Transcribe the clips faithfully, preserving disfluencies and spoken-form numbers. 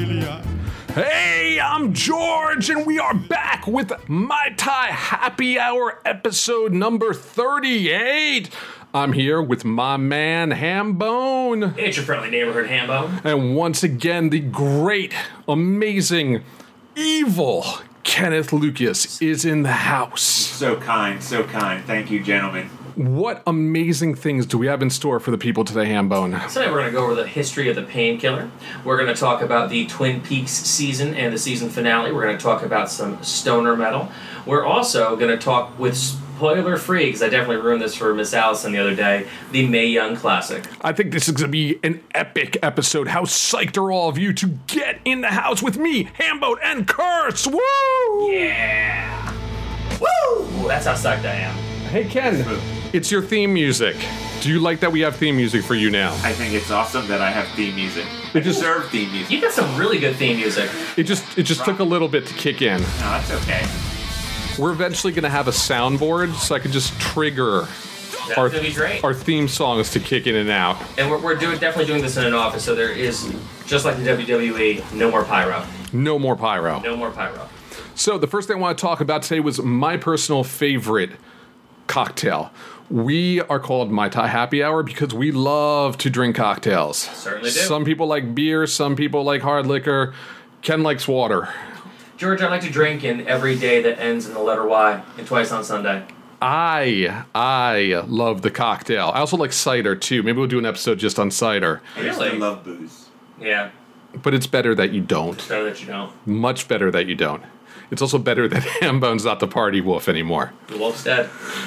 Australia. Hey, I'm George, and we are back with Mai Tai Happy Hour episode number thirty-eight. I'm here with my man, Hambone. It's your friendly neighborhood Hambone. And once again, the great, amazing, evil Kenneth Lucas is in the house. So kind, so kind. Thank you, gentlemen. What amazing things do we have in store for the people today, Hambone? Tonight we're going to go over the history of the Painkiller. We're going to talk about the Twin Peaks season and the season finale. We're going to talk about some stoner metal. We're also going to talk with spoiler-free, because I definitely ruined this for Miss Allison the other day, the Mae Young Classic. I think this is going to be an epic episode. How psyched are all of you to get in the house with me, Hambone, and Curse? Woo! Yeah! Woo! That's how psyched I am. Hey, Ken. It's your theme music. Do you like that we have theme music for you now? I think it's awesome that I have theme music. It I just- deserve theme music. You got some really good theme music. It just it just took a little bit to kick in. No, that's okay. We're eventually going to have a soundboard so I can just trigger That's our, going to be great. our theme songs to kick in and out. And we're, we're doing, definitely doing this in an office, so there is, just like the W W E, no more pyro. No more pyro. No more pyro. So the first thing I want to talk about today was my personal favorite cocktail. We are called Mai Tai Happy Hour because we love to drink cocktails. Certainly do. Some people like beer, some people like hard liquor. Ken likes water. George, I like to drink in every day that ends in the letter Y, and twice on Sunday. I I love the cocktail. I also like cider too. Maybe we'll do an episode just on cider. I used Really? to love booze. Yeah, But it's better that you don't. it's better that you don't. Much better that you don't. It's also better that Hambone's not the party wolf anymore. The wolf's dead.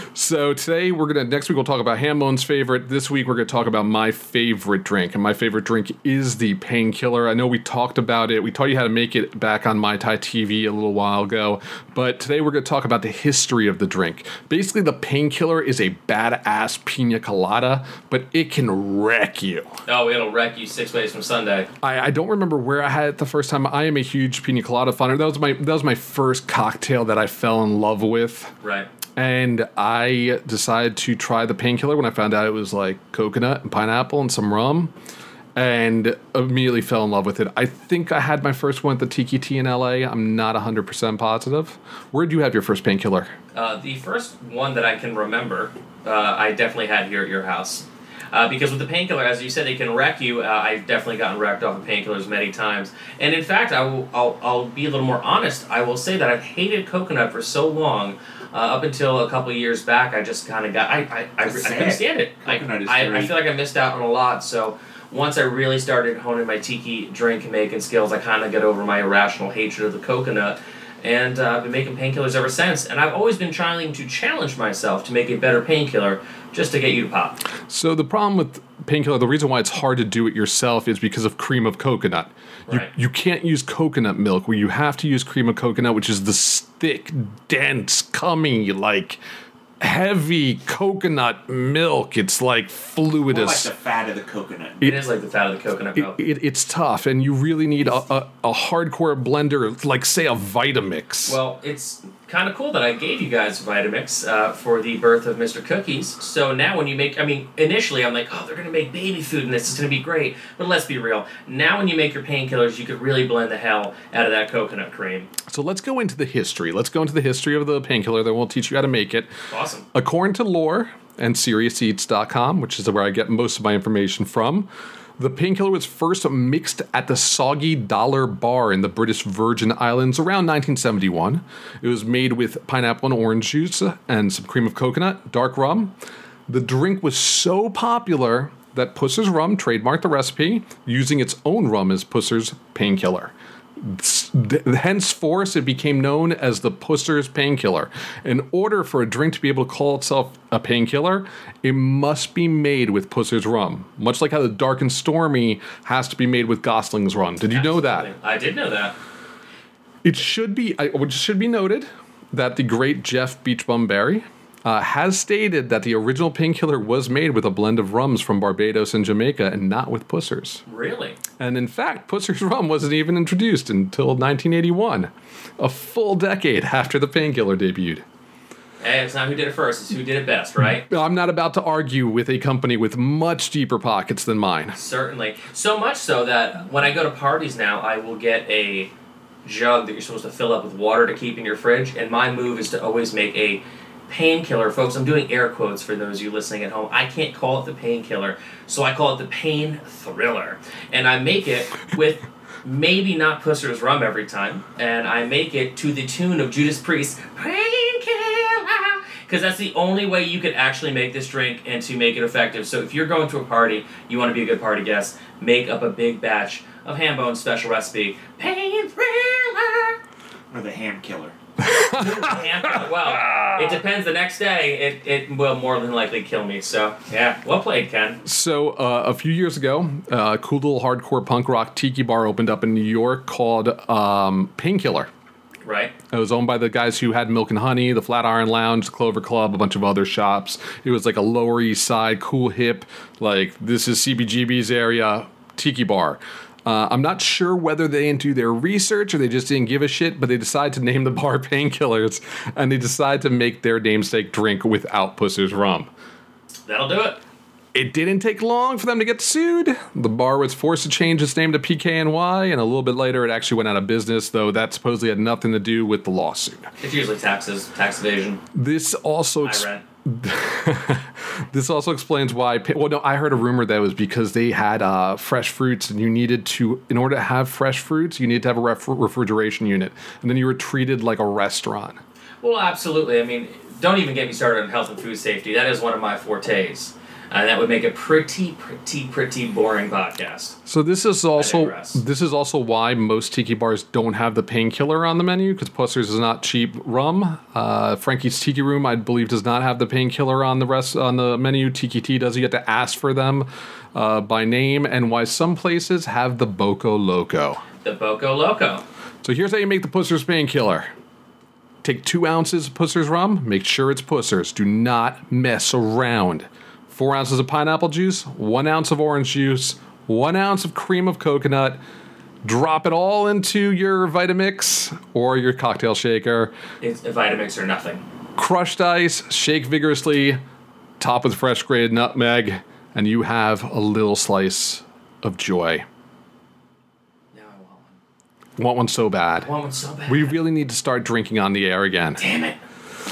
So today we're gonna next week we'll talk about Hambone's favorite. This week we're gonna talk about my favorite drink, and my favorite drink is the Painkiller. I know we talked about it. We taught you how to make it back on Mai Tai T V a little while ago, but today we're gonna talk about the history of the drink. Basically, the Painkiller is a badass pina colada, but it can wreck you. Oh, it'll wreck you six ways from Sunday. I, I don't remember where I had it the first time. I am a huge pina colada fan. That was my that was my first cocktail that I fell in love with. Right. And I decided to try the Painkiller when I found out it was like coconut and pineapple and some rum, and immediately fell in love with it. I think I had my first one at the Tiki T in L A. I'm not one hundred percent positive. Where did you have your first Painkiller? Uh, the first one that I can remember, uh, I definitely had here at your house. Uh, because with the Painkiller, as you said, it can wreck you. Uh, I've definitely gotten wrecked off of painkillers many times. And in fact, I will, I'll, I'll be a little more honest. I will say that I've hated coconut for so long, uh, up until a couple of years back, I just kind of got, I, I, I, I couldn't stand it. I, Coconut is I, I great. feel like I missed out on a lot. So once I really started honing my tiki drink making skills, I kind of got over my irrational hatred of the coconut. And uh, I've been making painkillers ever since. And I've always been trying to challenge myself to make a better painkiller just to get you to pop. So the problem with Painkiller, the reason why it's hard to do it yourself is because of cream of coconut. You, Right. you can't use coconut milk, where you have to use cream of coconut, which is the thick, dense, cummy, like heavy coconut milk. It's like More like fluidous. the fat of the coconut. It is like the fat of the coconut milk. It, it, it's tough, and you really need a, a, a hardcore blender, like, say, a Vitamix. Well, it's kind of cool that I gave you guys Vitamix uh, for the birth of Mister Cookies. So now when you make, I mean, initially I'm like, oh, they're going to make baby food and this is going to be great. But let's be real. Now when you make your painkillers, you could really blend the hell out of that coconut cream. So let's go into the history. Let's go into the history of the Painkiller, then we'll teach you how to make it. Awesome. According to lore and Serious Eats dot com, which is where I get most of my information from, the Painkiller was first mixed at the Soggy Dollar Bar in the British Virgin Islands around nineteen seventy-one. It was made with pineapple and orange juice and some cream of coconut, dark rum. The drink was so popular that Pusser's Rum trademarked the recipe, using its own rum as Pusser's Painkiller. Henceforth, it became known as the Pusser's Painkiller. In order for a drink to be able to call itself a painkiller, it must be made with Pusser's rum. Much like how the Dark and Stormy has to be made with Gosling's rum. Did you know that? Absolutely. I did know that. It should be, it should be noted that the great Jeff Beachbum Barry uh, has stated that the original Painkiller was made with a blend of rums from Barbados and Jamaica and not with Pusser's. Really? And in fact, Pusser's rum wasn't even introduced until nineteen eighty-one, a full decade after the Painkiller debuted. Hey, it's not who did it first, it's who did it best, right? I'm not about to argue with a company with much deeper pockets than mine. Certainly. So much so that when I go to parties now, I will get a jug that you're supposed to fill up with water to keep in your fridge, and my move is to always make a painkiller. Folks, I'm doing air quotes for those of you listening at home. I can't call it the painkiller, so I call it the pain thriller. And I make it with maybe not Pusser's rum every time, and I make it to the tune of Judas Priest's Painkiller, because that's the only way you could actually make this drink and to make it effective. So if you're going to a party, you want to be a good party guest, make up a big batch of Hambone special recipe Pain Thriller. Or the ham killer. Ham, well, it depends. The next day, it, it will more than likely kill me. So, yeah, well played, Ken. So, uh, a few years ago, uh, a cool little hardcore punk rock tiki bar opened up in New York called um, Painkiller. Right. It was owned by the guys who had Milk and Honey, the Flatiron Lounge, the Clover Club, a bunch of other shops. It was like a Lower East Side, cool, hip, like, this is C B G B's area tiki bar. Uh, I'm not sure whether they didn't do their research or they just didn't give a shit, but they decided to name the bar Painkillers, and they decided to make their namesake drink without Pusser's rum. That'll do it. It didn't take long for them to get sued. The bar was forced to change its name to P K N Y, and a little bit later it actually went out of business, though that supposedly had nothing to do with the lawsuit. It's usually taxes, tax evasion. This also... Ex- I rent. This also explains why. Well, no, I heard a rumor that it was because they had uh, fresh fruits, and you needed to, in order to have fresh fruits, you needed to have a ref- refrigeration unit, and then you were treated like a restaurant. Well, absolutely. I mean, don't even get me started on health and food safety. That is one of my fortes. And that would make a pretty, pretty, pretty boring podcast. So this is also digress. this is also why most tiki bars don't have the Painkiller on the menu, because Pusser's is not cheap rum. Uh, Frankie's Tiki Room, I believe, does not have the Painkiller on the rest on the menu. Tiki T does. You have to ask for them uh, by name, and why some places have the Boko Loco. The Boko Loco. So here's how you make the Pusser's Painkiller. Take two ounces of Pusser's rum. Make sure it's Pusser's. Do not mess around. Four ounces of pineapple juice, one ounce of orange juice, one ounce of cream of coconut. Drop it all into your Vitamix or your cocktail shaker. It's a Vitamix or nothing. Crushed ice, shake vigorously, top with fresh grated nutmeg, and you have a little slice of joy. Now I want one. Want one so bad. I want one so bad. We really need to start drinking on the air again. Damn it.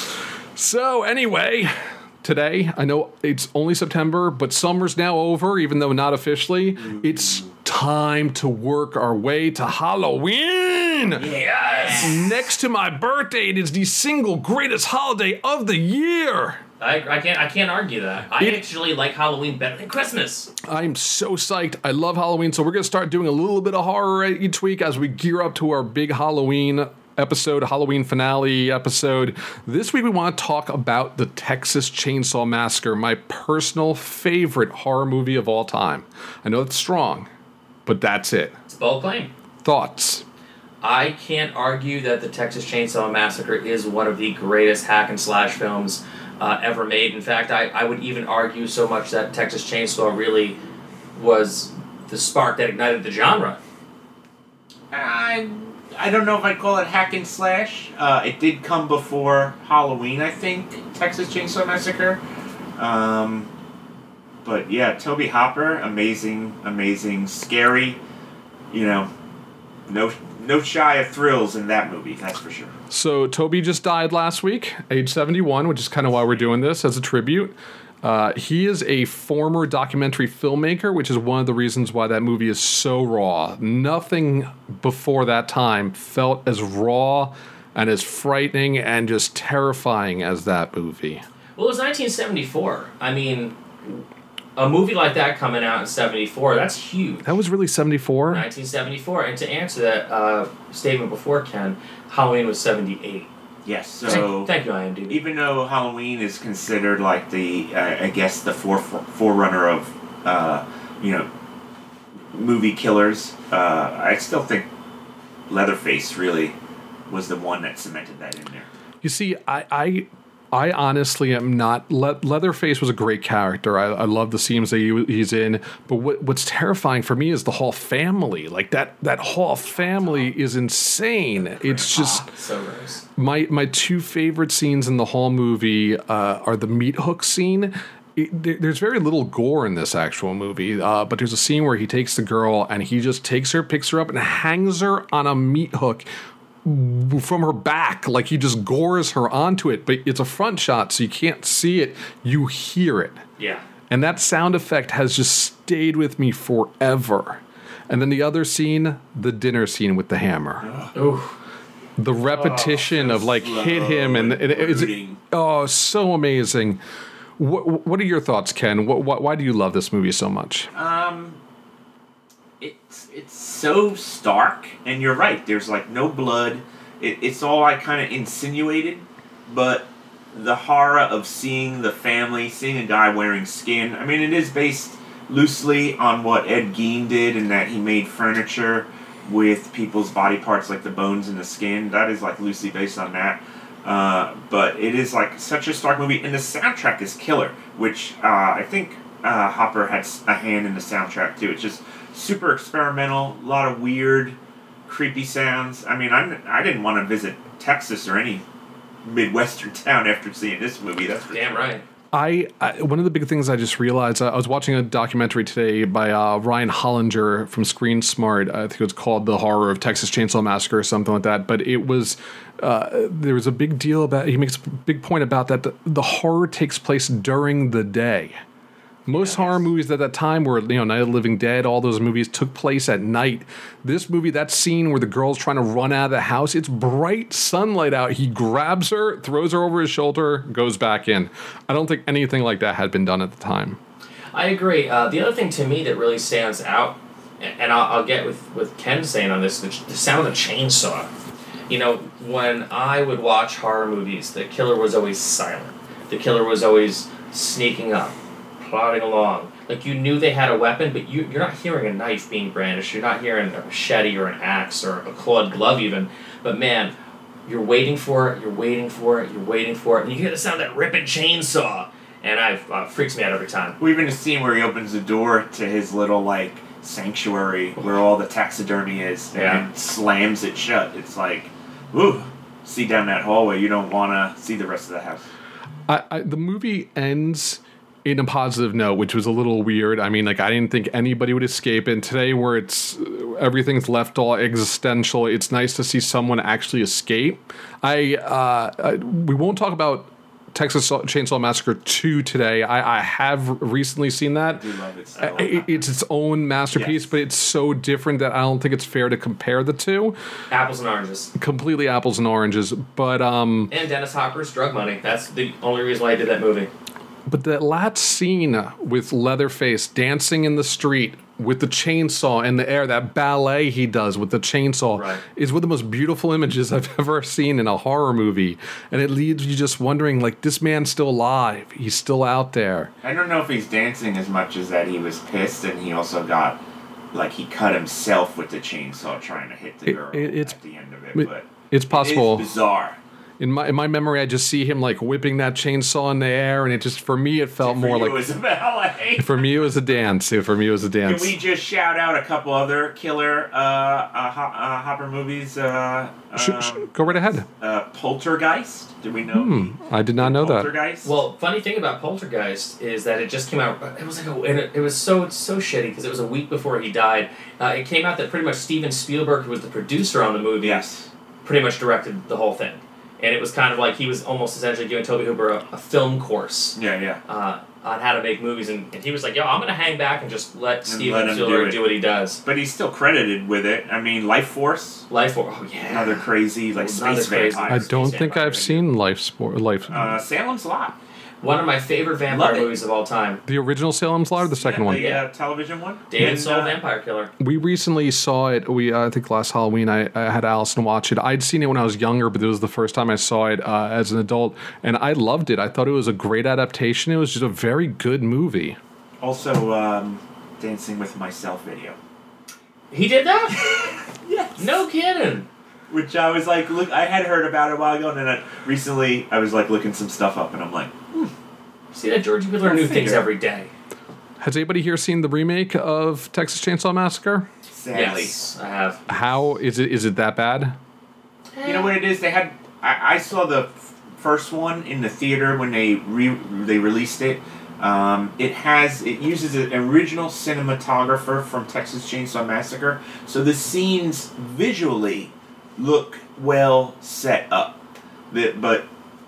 So anyway... Today, I know it's only September, but summer's now over, even though not officially. It's time to work our way to Halloween! Yes! Next to my birthday, it is the single greatest holiday of the year! I, I can't I can't argue that. I It- actually like Halloween better than Christmas. I'm so psyched. I love Halloween, so we're going to start doing a little bit of horror each week as we gear up to our big Halloween episode, Halloween finale episode. This week we want to talk about the Texas Chainsaw Massacre, my personal favorite horror movie of all time. I know it's strong, but that's it. It's a bold claim. Thoughts? I can't argue that the Texas Chainsaw Massacre is one of the greatest hack and slash films uh, ever made. In fact, I, I would even argue so much that Texas Chainsaw really was the spark that ignited the genre. I, I don't know if I'd call it hack and slash. Uh, it did come before Halloween, I think, Texas Chainsaw Massacre. Um, but yeah, Toby Hopper, amazing, amazing, scary. You know, no no shy of thrills in that movie, that's for sure. So Toby just died last week, age seventy-one, which is kind of why we're doing this as a tribute. Uh, he is a former documentary filmmaker, which is one of the reasons why that movie is so raw. Nothing before that time felt as raw and as frightening and just terrifying as that movie. Well, it was nineteen seventy-four. I mean, a movie like that coming out in seventy-four, that's huge. That was really seventy-four? nineteen seventy-four. And to answer that uh, statement before, Ken, Halloween was seventy-eight. Yes, so... Thank, thank you, IMDb. Even though Halloween is considered like the, uh, I guess, the fore, forerunner of, uh, you know, movie killers, uh, I still think Leatherface really was the one that cemented that in there. You see, I, I I honestly am not. Le- Leatherface was a great character. I, I love the scenes that he, he's in. But what, what's terrifying for me is the whole family. Like that that whole family is insane. It's just So gross. my my two favorite scenes in the whole movie uh, are the meat hook scene. It, there- there's very little gore in this actual movie, uh, but there's a scene where he takes the girl and he just takes her, picks her up, and hangs her on a meat hook from her back, like he just gores her onto it. But it's a front shot, so you can't see it, you hear it. Yeah. And that sound effect has just stayed with me forever. And then the other scene, the dinner scene with the hammer. Ooh. The repetition Oh, of like slow hit him and, and it's brooding. oh so amazing. What what are your thoughts, Ken? What, what why do you love this movie so much? Um, it's it's so stark, and you're right. There's like no blood. It, it's all like kind of insinuated, but the horror of seeing the family, seeing a guy wearing skin. I mean, it is based loosely on what Ed Gein did, in that he made furniture with people's body parts, like the bones and the skin. That is like loosely based on that. Uh, but it is like such a stark movie, and the soundtrack is killer. Which uh, I think uh, Hopper had s- a hand in the soundtrack too. It's just super experimental, a lot of weird, creepy sounds. I mean, I'm I didn't want to visit Texas or any midwestern town after seeing this movie. That's for Damn sure. right. I, I one of the big things I just realized, uh, I was watching a documentary today by uh, Ryan Hollinger from Screen Smart. I think it was called The Horror of Texas Chainsaw Massacre or something like that. But it was uh, there was a big deal about. He makes a big point about that. The, the horror takes place during the day. Most horror movies at that time were, you know, Night of the Living Dead, all those movies took place at night. This movie, that scene where the girl's trying to run out of the house, it's bright sunlight out. He grabs her, throws her over his shoulder, goes back in. I don't think anything like that had been done at the time. I agree. Uh, the other thing to me that really stands out, and and I'll, I'll get with, with Ken saying on this, the, the sound of the chainsaw. You know, when I would watch horror movies, the killer was always silent. The killer was always sneaking up, plodding along. Like, you knew they had a weapon, but you, you're not hearing a knife being brandished. You're not hearing a machete or an axe or a clawed glove even. But man, you're waiting for it, you're waiting for it, you're waiting for it, and you hear the sound of that ripping chainsaw. And I uh, freaks me out every time. Well, even a scene where he opens the door to his little like sanctuary where all the taxidermy is, and Yeah. slams it shut. It's like, ooh, see down that hallway. You don't want to see the rest of the house. I, I, the movie ends in a positive note, which was a little weird. I mean, like, I didn't think anybody would escape. And today, where it's everything's left all existential, it's nice to see someone actually escape. I, uh, I we won't talk about Texas Chainsaw Massacre two today. I, I have recently seen that. I do love it so. Uh, it- It's its own masterpiece, Yes. but it's so different that I don't think it's fair to compare the two. Apples and oranges. Completely apples and oranges. But um, And Dennis Hopper's Drug Money. That's the only reason why I did that movie. But that last scene with Leatherface dancing in the street with the chainsaw in the air, that ballet he does with the chainsaw, Right. is one of the most beautiful images I've ever seen in a horror movie. And it leaves you just wondering, like, this man's still alive. He's still out there. I don't know if he's dancing as much as that he was pissed, and he also got, like, he cut himself with the chainsaw trying to hit the It- girl it- it's- at the end of it. it- But It's possible. It is bizarre. In my in my memory, I just see him, like, whipping that chainsaw in the air, and it just, for me, it felt For more you, like... it was a ballet. For me, it was a dance. For me, it was a Can dance. we just shout out a couple other killer uh, uh, Ho- uh, Hopper movies? Uh, Sh- um, sh- go right ahead. uh, Poltergeist. Did we know? Hmm, I did not know that. Poltergeist. Well, funny thing about Poltergeist is that it just came out. It was like a, and it, it was so so shitty because it was a week before he died. Uh, it came out that pretty much Steven Spielberg, who was the producer on the movie, yes. pretty much directed the whole thing. And it was kind of like he was almost essentially giving Toby Hooper a, a film course Yeah, yeah. uh, on how to make movies. And, and he was like, yo, I'm going to hang back and just let Steven let him do Spielberg it. do, what he does. But he's still credited with it. I mean, Life Force, Life for oh yeah, another crazy like Another space crazy- I vampires. don't Space think Vampire, I've seen Life Sport. Life. Uh, Salem's Lot. one of my favorite vampire Love it. movies of all time. The original Salem's Lot or the second yeah, one? The Yeah. uh, television one. David And, Soul uh, Vampire Killer. We recently saw it. We uh, I think last Halloween I, I had Allison watch it. I'd seen it when I was younger, but it was the first time I saw it uh, as an adult, and I loved it. I thought it was a great adaptation. It was just a very good movie. Also, um, Dancing with Myself video. He did that? Yes. No kidding. Which I was like, look, I had heard about it a while ago, and then I, recently I was like looking some stuff up, and I'm like, hmm. See that George, we learn new things every day. Has anybody here seen the remake of Texas Chainsaw Massacre? Sadly. Yes, I have. How is it? Is it that bad? You know what it is? They had. I, I saw the f- first one in the theater when they re, they released it. Um, it has it uses an original cinematographer from Texas Chainsaw Massacre, so the scenes visually look well set up. The, but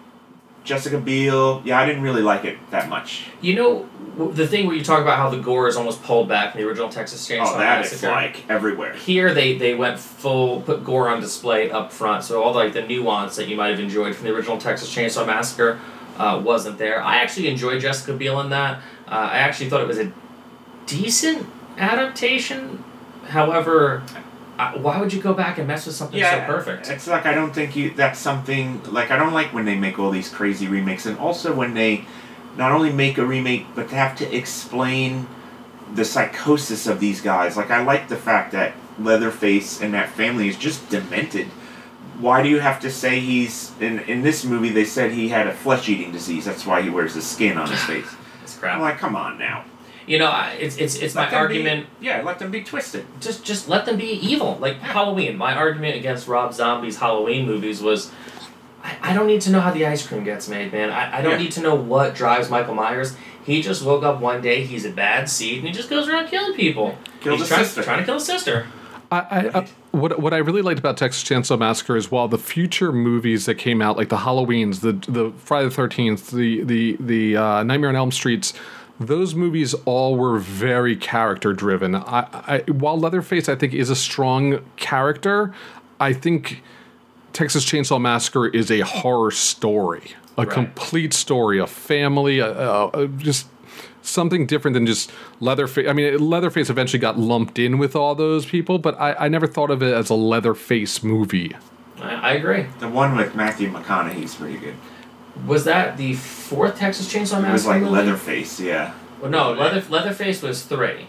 Jessica Biel, yeah, I didn't really like it that much. You know, the thing where you talk about how the gore is almost pulled back in the original Texas Chainsaw Oh, that Massacre. is like everywhere. Here they, they went full, put gore on display up front, so all like the nuance that you might have enjoyed from the original Texas Chainsaw Massacre uh, wasn't there. I actually enjoyed Jessica Biel in that. Uh, I actually thought it was a decent adaptation. However, I, why would you go back and mess with something Yeah, so perfect? It's like I don't think you. That's something like I don't like when they make all these crazy remakes, and also when they not only make a remake but they have to explain the psychosis of these guys. Like I like the fact that Leatherface and that family is just demented. Why do you have to say he's in in this movie? They said he had a flesh-eating disease. That's why he wears the skin on his face. It's crap. I'm like, come on now. You know, I- it's it's it's Let my them argument. Be, yeah, let them be twisted. Just just let them be evil, like Halloween. My argument against Rob Zombie's Halloween movies was, I, I don't need to know how the ice cream gets made, man. I, I don't Yeah. need to know what drives Michael Myers. He just woke up one day, he's a bad seed, and he just goes around killing people. Killed he's his trying, sister. trying to kill his sister. I, I, I what what I really liked about Texas Chainsaw Massacre is while the future movies that came out, like the Halloweens, the the Friday the thirteenth, the the the uh, Nightmare on Elm Streets, those movies all were very character driven. I, I while Leatherface I think is a strong character, I think Texas Chainsaw Massacre is a horror story, a Right. complete story, a family, a, a, a, just something different than just Leatherface. I mean, Leatherface eventually got lumped in with all those people, but I, I never thought of it as a Leatherface movie. I, I agree. The one with Matthew McConaughey's pretty good. Was that the fourth Texas Chainsaw Massacre It was like movie? Leatherface, yeah. Well, no, Leather, Leatherface was three.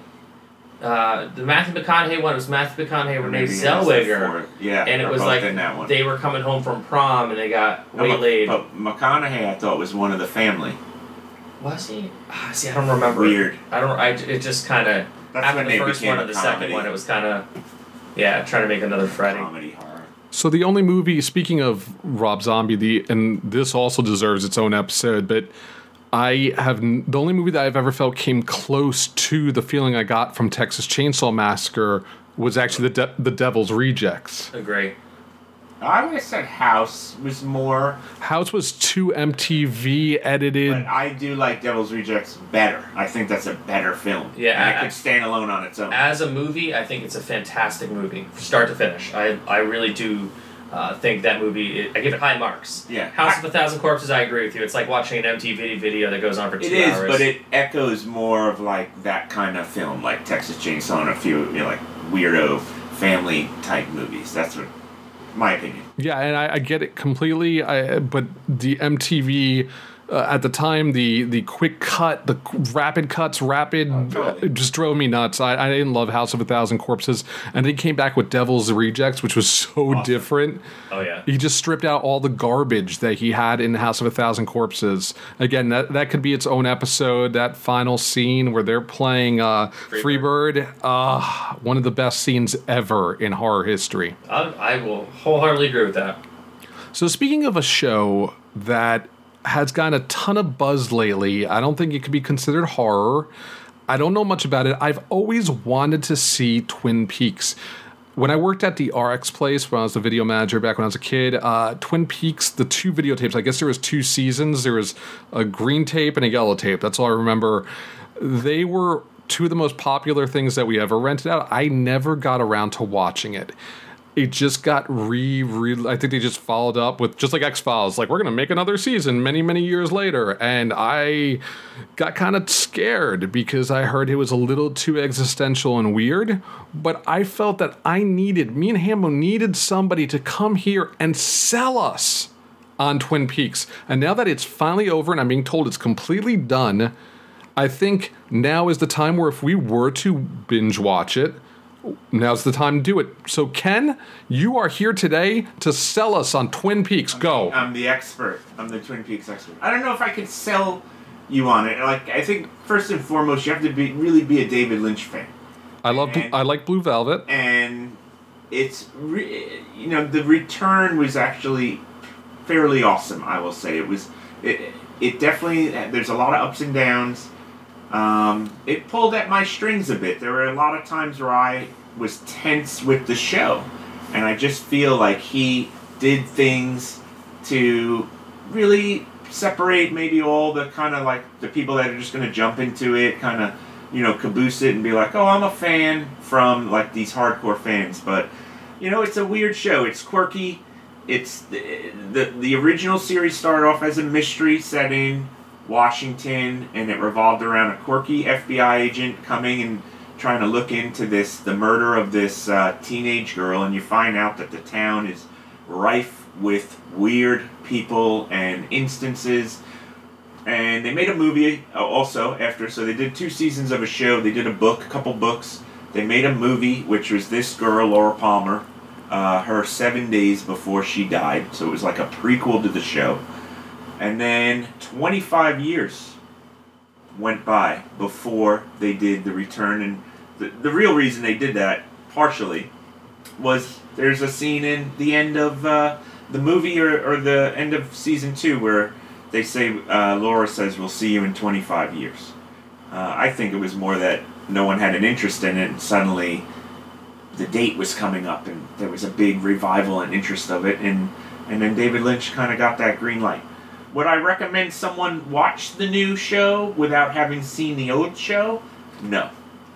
Uh, the Matthew McConaughey one was Matthew McConaughey, Renee Maybe it was the Zellweger. fourth. Yeah, And it they're was both like in that one. they were coming home from prom and they got No, but- waylaid. But McConaughey, I thought, was one of the family. Was he? Ah, see, I don't remember. Weird. I don't. I. It just kind of That's after when the they first became one a and the second comedy. one, it was kind of yeah, trying to make another Freddy. Comedy horror. So the only movie, speaking of Rob Zombie, the and this also deserves its own episode, but I have n- the only movie that I've ever felt came close to the feeling I got from Texas Chainsaw Massacre was actually the De- the Devil's Rejects. Agree. I would have said House was more, House was too M T V edited. but I do like Devil's Rejects better. I think that's a better film. Yeah, and it I- could stand alone on its own. As a movie, I think it's a fantastic movie, from start to finish. I I really do uh, think that movie. It, I give it high marks. Yeah. House of a Thousand Corpses. I agree with you. It's like watching an M T V video that goes on for two It is, hours. but it echoes more of like that kind of film, like Texas Chainsaw and a few, you know, like weirdo family type movies. That's what, my opinion. Yeah, and I, I get it completely. I, but the M T V uh, at the time, the the quick cut, the rapid cuts, rapid, Oh, totally. uh, just drove me nuts. I, I didn't love House of a Thousand Corpses, and they came back with Devil's Rejects, which was so Awesome. different. oh yeah. He just stripped out all the garbage that he had in House of a Thousand Corpses. Again, that that could be its own episode. That final scene where they're playing uh, Freebird, uh, one of the best scenes ever in horror history. I, I will wholeheartedly agree with that. So speaking of a show that has gotten a ton of buzz lately, I don't think it could be considered horror. I don't know much about it. I've always wanted to see Twin Peaks. When I worked at the R X place, when I was the video manager back when I was a kid, uh, Twin Peaks, the two videotapes, I guess there was two seasons. There was a green tape and a yellow tape. That's all I remember. They were two of the most popular things that we ever rented out. I never got around to watching it. It just got re, re I think they just followed up with, just like X-Files, like, we're going to make another season many, many years later. And I got kind of scared because I heard it was a little too existential and weird. But I felt that I needed, me and Hambo needed somebody to come here and sell us on Twin Peaks. And now that it's finally over and I'm being told it's completely done, I think now is the time where if we were to binge watch it, Now's the time to do it. So, Ken, you are here today to sell us on Twin Peaks. Go. I'm the expert. I'm the Twin Peaks expert. I don't know if I could sell you on it. Like, I think first and foremost, you have to be really be a David Lynch fan. I love. And, I like Blue Velvet. And it's re- you know the return was actually fairly awesome. I will say it was. It, it definitely. There's a lot of ups and downs. Um, it pulled at my strings a bit. There were a lot of times where I was tense with the show, and I just feel like he did things to really separate maybe all the kind of like the people that are just going to jump into it, kind of, you know, caboose it and be like, oh, I'm a fan, from like these hardcore fans. But, you know, it's a weird show. It's quirky. It's the the, the original series started off as a mystery set in Washington, and it revolved around a quirky F B I agent coming and trying to look into this, the murder of this uh, teenage girl, and you find out that the town is rife with weird people and instances. And they made a movie also after, so they did two seasons of a show, they did a book, a couple books, they made a movie, which was this girl, Laura Palmer, uh, her seven days before she died, so it was like a prequel to the show. And then twenty-five years went by before they did the return. And the, the real reason they did that, partially, was there's a scene in the end of uh, the movie or, or the end of season two where they say, uh, Laura says, we'll see you in twenty-five years. Uh, I think it was more that no one had an interest in it, and suddenly the date was coming up and there was a big revival and interest of it. And, and then David Lynch kind of got that green light. Would I recommend someone watch the new show without having seen the old show? No.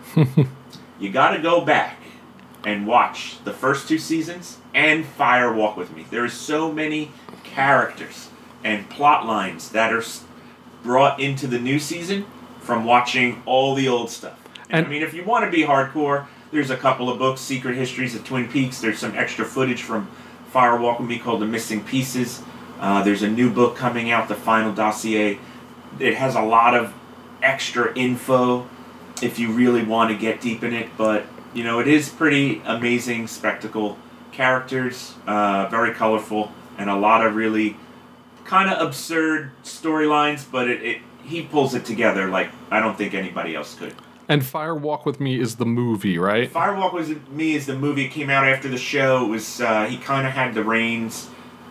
You gotta go back and watch the first two seasons and Fire Walk With Me. There are so many characters and plot lines that are brought into the new season from watching all the old stuff. And, and I mean, if you want to be hardcore, there's a couple of books, Secret Histories of Twin Peaks. There's some extra footage from Fire Walk With Me called The Missing Pieces. Uh, there's a new book coming out, The Final Dossier. It has a lot of extra info if you really want to get deep in it. But, you know, it is pretty amazing spectacle. Characters, uh, very colorful, and a lot of really kind of absurd storylines. But it, it he pulls it together like I don't think anybody else could. And Fire Walk With Me is the movie, right? Fire Walk With Me is the movie. It came out after the show. It was uh, he kind of had the reins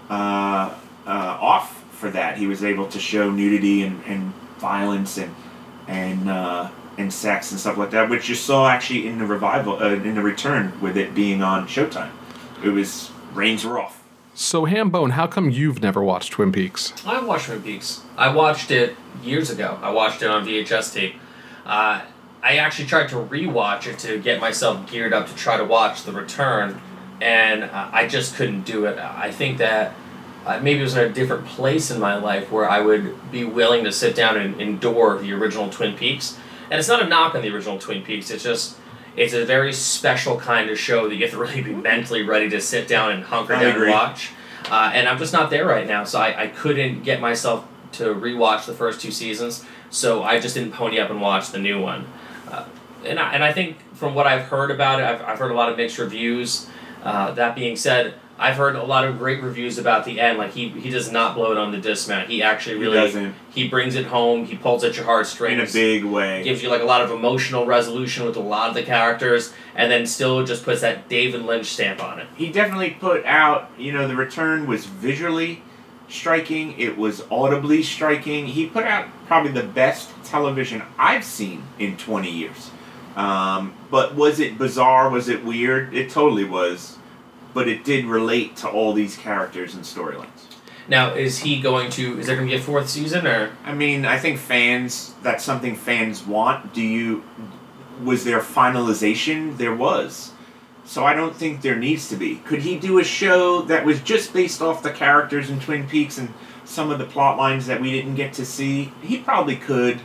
Uh, Uh, off for that. He was able to show nudity and, and violence and and uh, and sex and stuff like that, which you saw actually in the revival, uh, in the return, with it being on Showtime. It was reins were off. So Hambone, how come you've never watched Twin Peaks? I watched Twin Peaks. I watched it years ago. I watched it on V H S tape. Uh, I actually tried to rewatch it to get myself geared up to try to watch The Return, and uh, I just couldn't do it. I think that Uh, maybe it was in a different place in my life where I would be willing to sit down and endure the original Twin Peaks. And it's not a knock on the original Twin Peaks, it's just, it's a very special kind of show that you have to really be mentally ready to sit down and hunker I down agree. and watch. Uh, and I'm just not there right now, so I, I couldn't get myself to rewatch the first two seasons, so I just didn't pony up and watch the new one. Uh, and, I, and I think from what I've heard about it, I've, I've heard a lot of mixed reviews. Uh, that being said, I've heard a lot of great reviews about the end. Like, he he does not blow it on the dismount. He actually really... He doesn't. He brings it home. He pulls at your heartstrings. In a big way. Gives you, like, a lot of emotional resolution with a lot of the characters, and then still just puts that David Lynch stamp on it. He definitely put out, you know, The Return was visually striking. It was audibly striking. He put out probably the best television I've seen in twenty years. Um, but was it bizarre? Was it weird? It totally was. But it did relate to all these characters and storylines. Now, is he going to... Is there going to be a fourth season, or...? I mean, I think fans... That's something fans want. Do you... Was there finalization? There was. So I don't think there needs to be. Could he do a show that was just based off the characters in Twin Peaks and some of the plot lines that we didn't get to see? He probably could.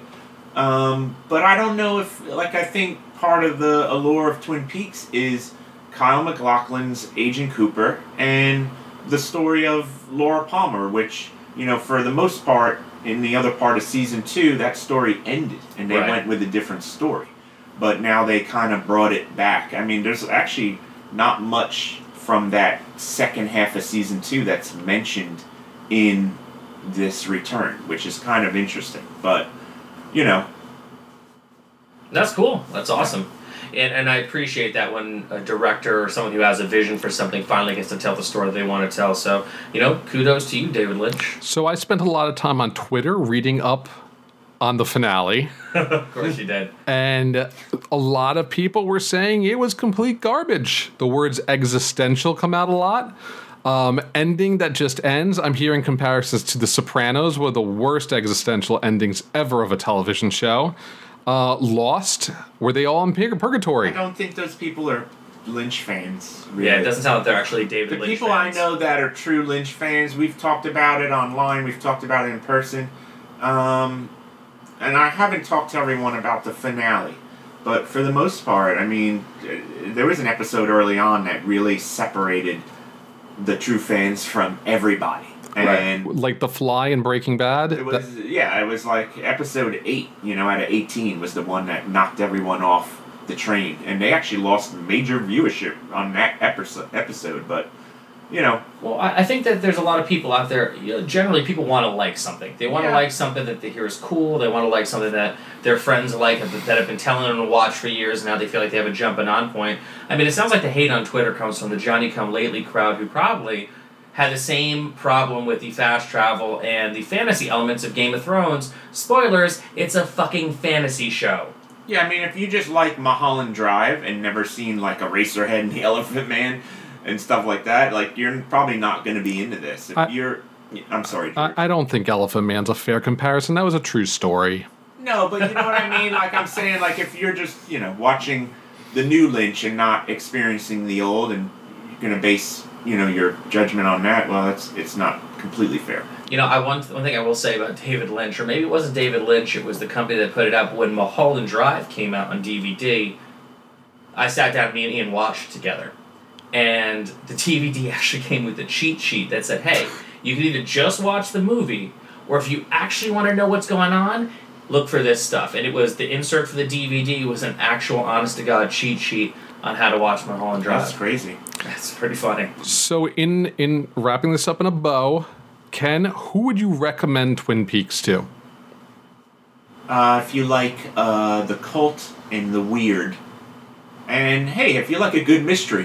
Um, but I don't know if... Like, I think part of the allure of Twin Peaks is Kyle MacLachlan's Agent Cooper and the story of Laura Palmer, which, you know, for the most part, in the other part of season two, that story ended, and they Right. went with a different story. but now they kind of brought it back. I mean, there's actually not much from that second half of season two that's mentioned in this return, which is kind of interesting. But, you know. That's cool. That's awesome. And, and I appreciate that when a director or someone who has a vision for something finally gets to tell the story they want to tell. So, you know, kudos to you, David Lynch. So I spent a lot of time on Twitter reading up on the finale. Of course you did. And a lot of people were saying it was complete garbage. The words existential come out a lot. Um, ending that just ends. I'm hearing comparisons to The Sopranos, were the worst existential endings ever of a television show. Uh, Lost, were they all in pur- purgatory? I don't think those people are Lynch fans. Really. Yeah, it doesn't sound like they're actually David The Lynch people fans. I know that are true Lynch fans, we've talked about it online, we've talked about it in person. Um, and I haven't talked to everyone about the finale. But for the most part, I mean, there was an episode early on that really separated the true fans from everybody. And Right. Like The Fly in Breaking Bad? it was, yeah, it was like episode eight, you know, out of eighteen was the one that knocked everyone off the train. And they actually lost major viewership on that episode, episode but, you know. Well, I I think that there's a lot of people out there, you know, generally people want to like something. They want to Yeah. like something that they hear is cool. They want to like something that their friends like, that that have been telling them to watch for years, and now they feel like they have a jumping on point. I mean, it sounds like the hate on Twitter comes from the Johnny-come-lately crowd who probably had the same problem with the fast travel and the fantasy elements of Game of Thrones. Spoilers, it's a fucking fantasy show. Yeah, I mean, if you just like Mulholland Drive and never seen, like, Eraserhead and the Elephant Man and stuff like that, like, you're probably not going to be into this. If I- you're... I'm sorry, I, George. I don't think Elephant Man's a fair comparison. That was a true story. No, but you know what I mean? Like, I'm saying, like, if you're just, you know, watching the new Lynch and not experiencing the old, and you're going to base, you know, your judgment on that, well, it's it's not completely fair. You know, I one, one thing I will say about David Lynch, or maybe it wasn't David Lynch, it was the company that put it out, but when Mulholland Drive came out on D V D, I sat down, me and Ian watched it together. And the D V D actually came with a cheat sheet that said, hey, you can either just watch the movie, or if you actually want to know what's going on, look for this stuff. And it was, the insert for the D V D was an actual honest-to-God cheat sheet on how to watch Mulholland Drive. That's crazy. That's pretty funny. So in in wrapping this up in a bow, Ken, who would you recommend Twin Peaks to? Uh, if you like uh, the cult and the weird, and hey, if you like a good mystery.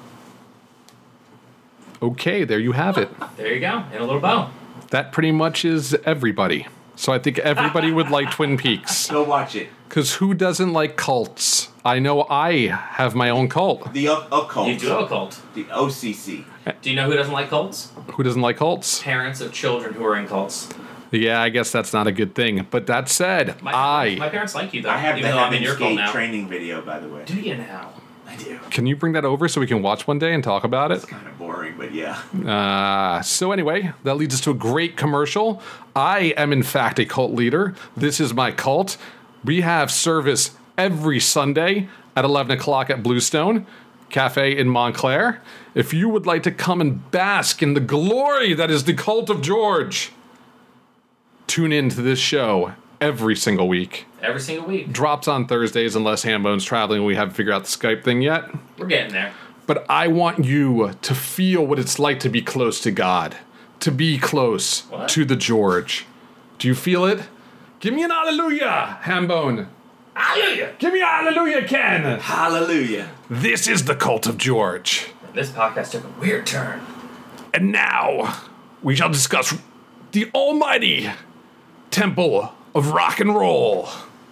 Okay, there you have it. There you go, in a little bow. That pretty much is everybody. So I think everybody would like Twin Peaks. Go watch it. Because who doesn't like cults? I know I have my own cult. The o- occult. You do have a cult. The O C C. Do you know who doesn't like cults? Who doesn't like cults? Parents of children who are in cults. Yeah, I guess that's not a good thing. But that said, My, I... my parents like you, though. I have even the though I'm in Heaven's your cult Gate now. training video, by the way. Do you now? I do. Can you bring that over so we can watch one day and talk about it? It's kind of boring, but yeah. Uh, so anyway, that leads us to a great commercial. I am, in fact, a cult leader. This is my cult. We have service every Sunday at eleven o'clock at Bluestone Cafe in Montclair. If you would like to come and bask in the glory that is the Cult of George, tune in to this show every single week. Every single week. Drops on Thursdays unless Hambone's traveling. We haven't figured out the Skype thing yet. We're getting there. But I want you to feel what it's like to be close to God, to be close What? to the George. Do you feel it? Give me an hallelujah, Hambone. Hallelujah! Give me a hallelujah, Ken. Hallelujah. This is the Cult of George. This podcast took a weird turn. And now we shall discuss the almighty temple of rock and roll.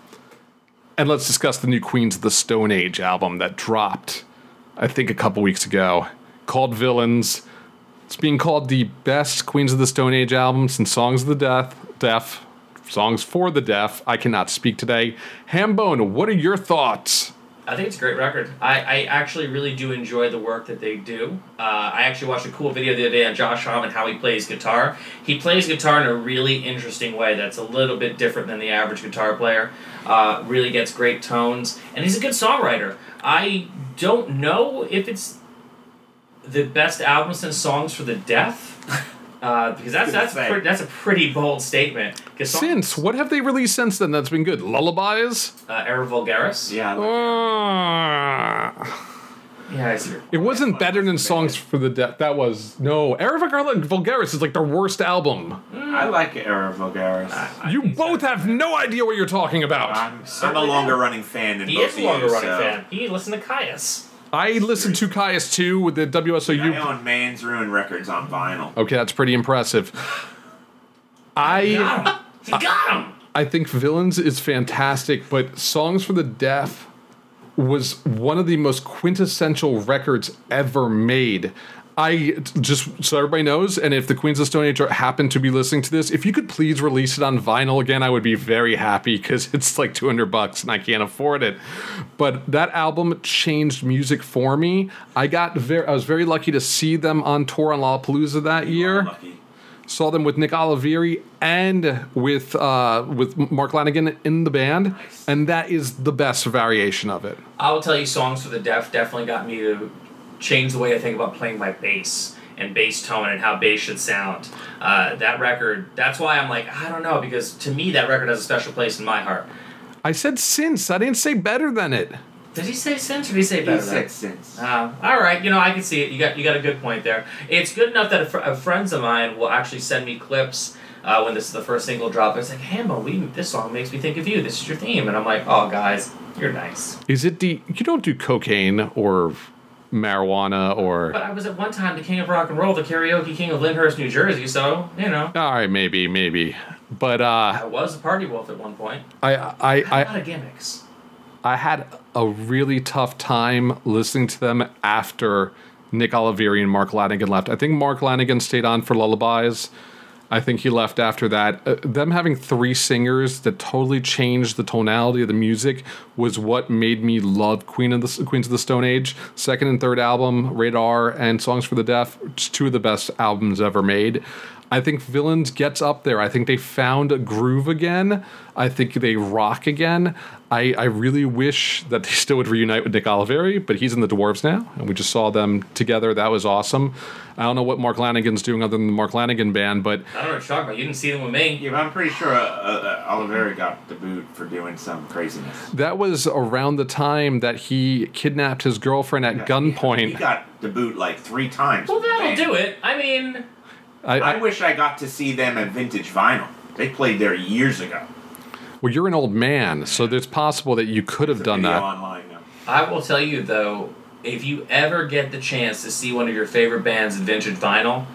And let's discuss the new Queens of the Stone Age album that dropped, I think, a couple weeks ago, called Villains. It's being called the best Queens of the Stone Age album since Songs of the Deaf, Deaf, Songs for the Deaf. I cannot speak today. Hambone, what are your thoughts? I think it's a great record. I, I actually really do enjoy the work that they do. Uh, I actually watched a cool video the other day on Josh Homme and how he plays guitar. He plays guitar in a really interesting way that's a little bit different than the average guitar player. Uh, really gets great tones. And he's a good songwriter. I don't know if it's the best album since Songs for the Deaf. Uh, Uh, because that's that's pre- that's a pretty bold statement. Since what have they released since then that's been good? Lullabies. Uh, Era Vulgaris. Yeah. Uh, Yeah, I see. it wasn't better than Songs for the Deaf. That was no. Era Vulgaris is like the worst album. I like Era Vulgaris. I, I You think both so. have no idea what you're talking about. I'm, I'm a Certainly longer not. running fan than He both is of a longer you, running so. fan. He listened to Caius. I listened to Caius too with the W S O U. I own Man's Ruin Records on vinyl. Okay, that's pretty impressive. I Got him. He got him. I think Villains is fantastic, but Songs for the Deaf was one of the most quintessential records ever made. I just so everybody knows, and if the Queens of Stone Age happen to be listening to this, if you could please release it on vinyl again, I would be very happy because it's like two hundred bucks and I can't afford it. But that album changed music for me. I got very, I was very lucky to see them on tour on Lollapalooza that year. Lucky. Saw them with Nick Oliveri and with uh, with Mark Lanigan in the band, Nice. and that is the best variation of it. I will tell you, Songs for the Deaf definitely got me to change the way I think about playing my bass and bass tone and how bass should sound. Uh, that record, that's why I'm like, I don't know, because to me that record has a special place in my heart. I said since. I didn't say better than it. Did he say since or did he say He better said than? since. Uh, all right, you know, I can see it. You got you got a good point there. It's good enough that a fr- uh, friends of mine will actually send me clips uh, when this is the first single drop. It's like, Hambo, we this song makes me think of you. This is your theme, and I'm like, oh, guys, you're nice. Is it the you don't do cocaine or marijuana or But I was at one time the king of rock and roll, the karaoke king of Lyndhurst, New Jersey. So you know, all right, maybe, maybe. But uh, I was a party wolf at one point. I I I had a lot I of gimmicks. I had a really tough time listening to them after Nick Oliveri and Mark Lanigan left. I think Mark Lanigan stayed on for Lullabies. I think he left after that. Uh, them having three singers that totally changed the tonality of the music was what made me love Queen of the Queens of the Stone Age. Second and third album, Radar and Songs for the Deaf, just two of the best albums ever made. I think Villains gets up there. I think they found a groove again. I think they rock again. I, I really wish that they still would reunite with Nick Oliveri, but he's in the Dwarves now, and we just saw them together. That was awesome. I don't know what Mark Lanigan's doing other than the Mark Lanigan band, but I don't know what you're talking about. You didn't see them with me. Yeah, but I'm pretty sure uh, uh, Oliveri got the boot for doing some craziness. that was around the time that he kidnapped his girlfriend at He gunpoint. got the boot like three times. Well, with the that'll band. do it. I mean, I, I I, wish I got to see them at Vintage Vinyl. They played there years ago. well, you're an old man, so it's possible that you could have There's a done video that. online now. I will tell you though, if you ever get the chance to see one of your favorite bands in vintage vinyl,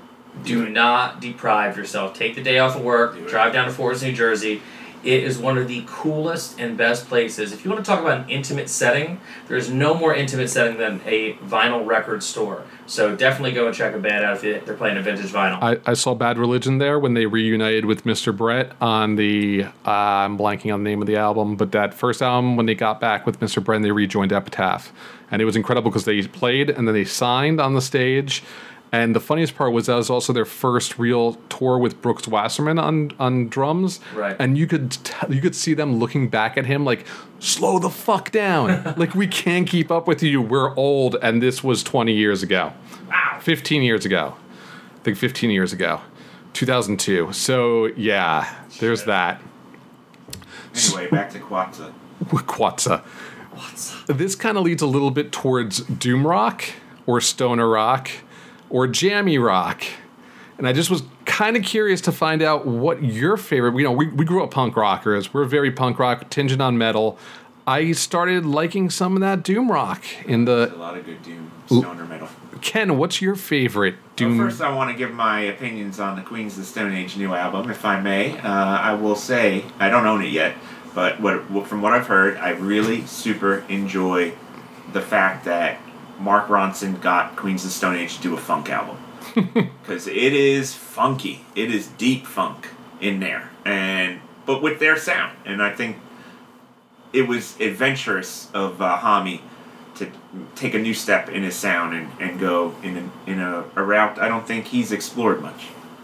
do not deprive yourself. Take the day off of work, Do it. drive down to Forest, New Jersey. It is one of the coolest and best places. If you want to talk about an intimate setting, there's no more intimate setting than a vinyl record store. So definitely go and check a band out if they're playing a vintage vinyl. I, I saw Bad Religion there when they reunited with Mister Brett on the, uh, I'm blanking on the name of the album, but that first album when they got back with Mister Brett and they rejoined Epitaph. And it was incredible because they played and then they signed on the stage. And the funniest part was that was also their first real tour with Brooks Wasserman on, on drums. Right. And you could t- you could see them looking back at him like, slow the fuck down. Like, we can't keep up with you. We're old. And this was twenty years ago. Wow. fifteen years ago. I think fifteen years ago. two thousand two. So, yeah, there's Shit. that. Anyway, back to Quatza. Quatza. What's This kind of leads a little bit towards doom rock or stoner rock or jammy rock. And I just was kind of curious to find out what your favorite, you know, we, we grew up punk rockers. We're very punk rock, tinged on metal. I started liking some of that doom rock in There's a the... lot of good doom stoner metal. Ken, what's your favorite doom? Well, first, I want to give my opinions on the Queens of the Stone Age new album, if I may. Uh, I will say, I don't own it yet, but what, what, from what I've heard, I really super enjoy the fact that Mark Ronson got Queens of the Stone Age to do a funk album. Because it is funky. It is deep funk in there. and But with their sound. And I think it was adventurous of uh, Hami to take a new step in his sound and, and go in a, in a, a route I don't think he's explored much.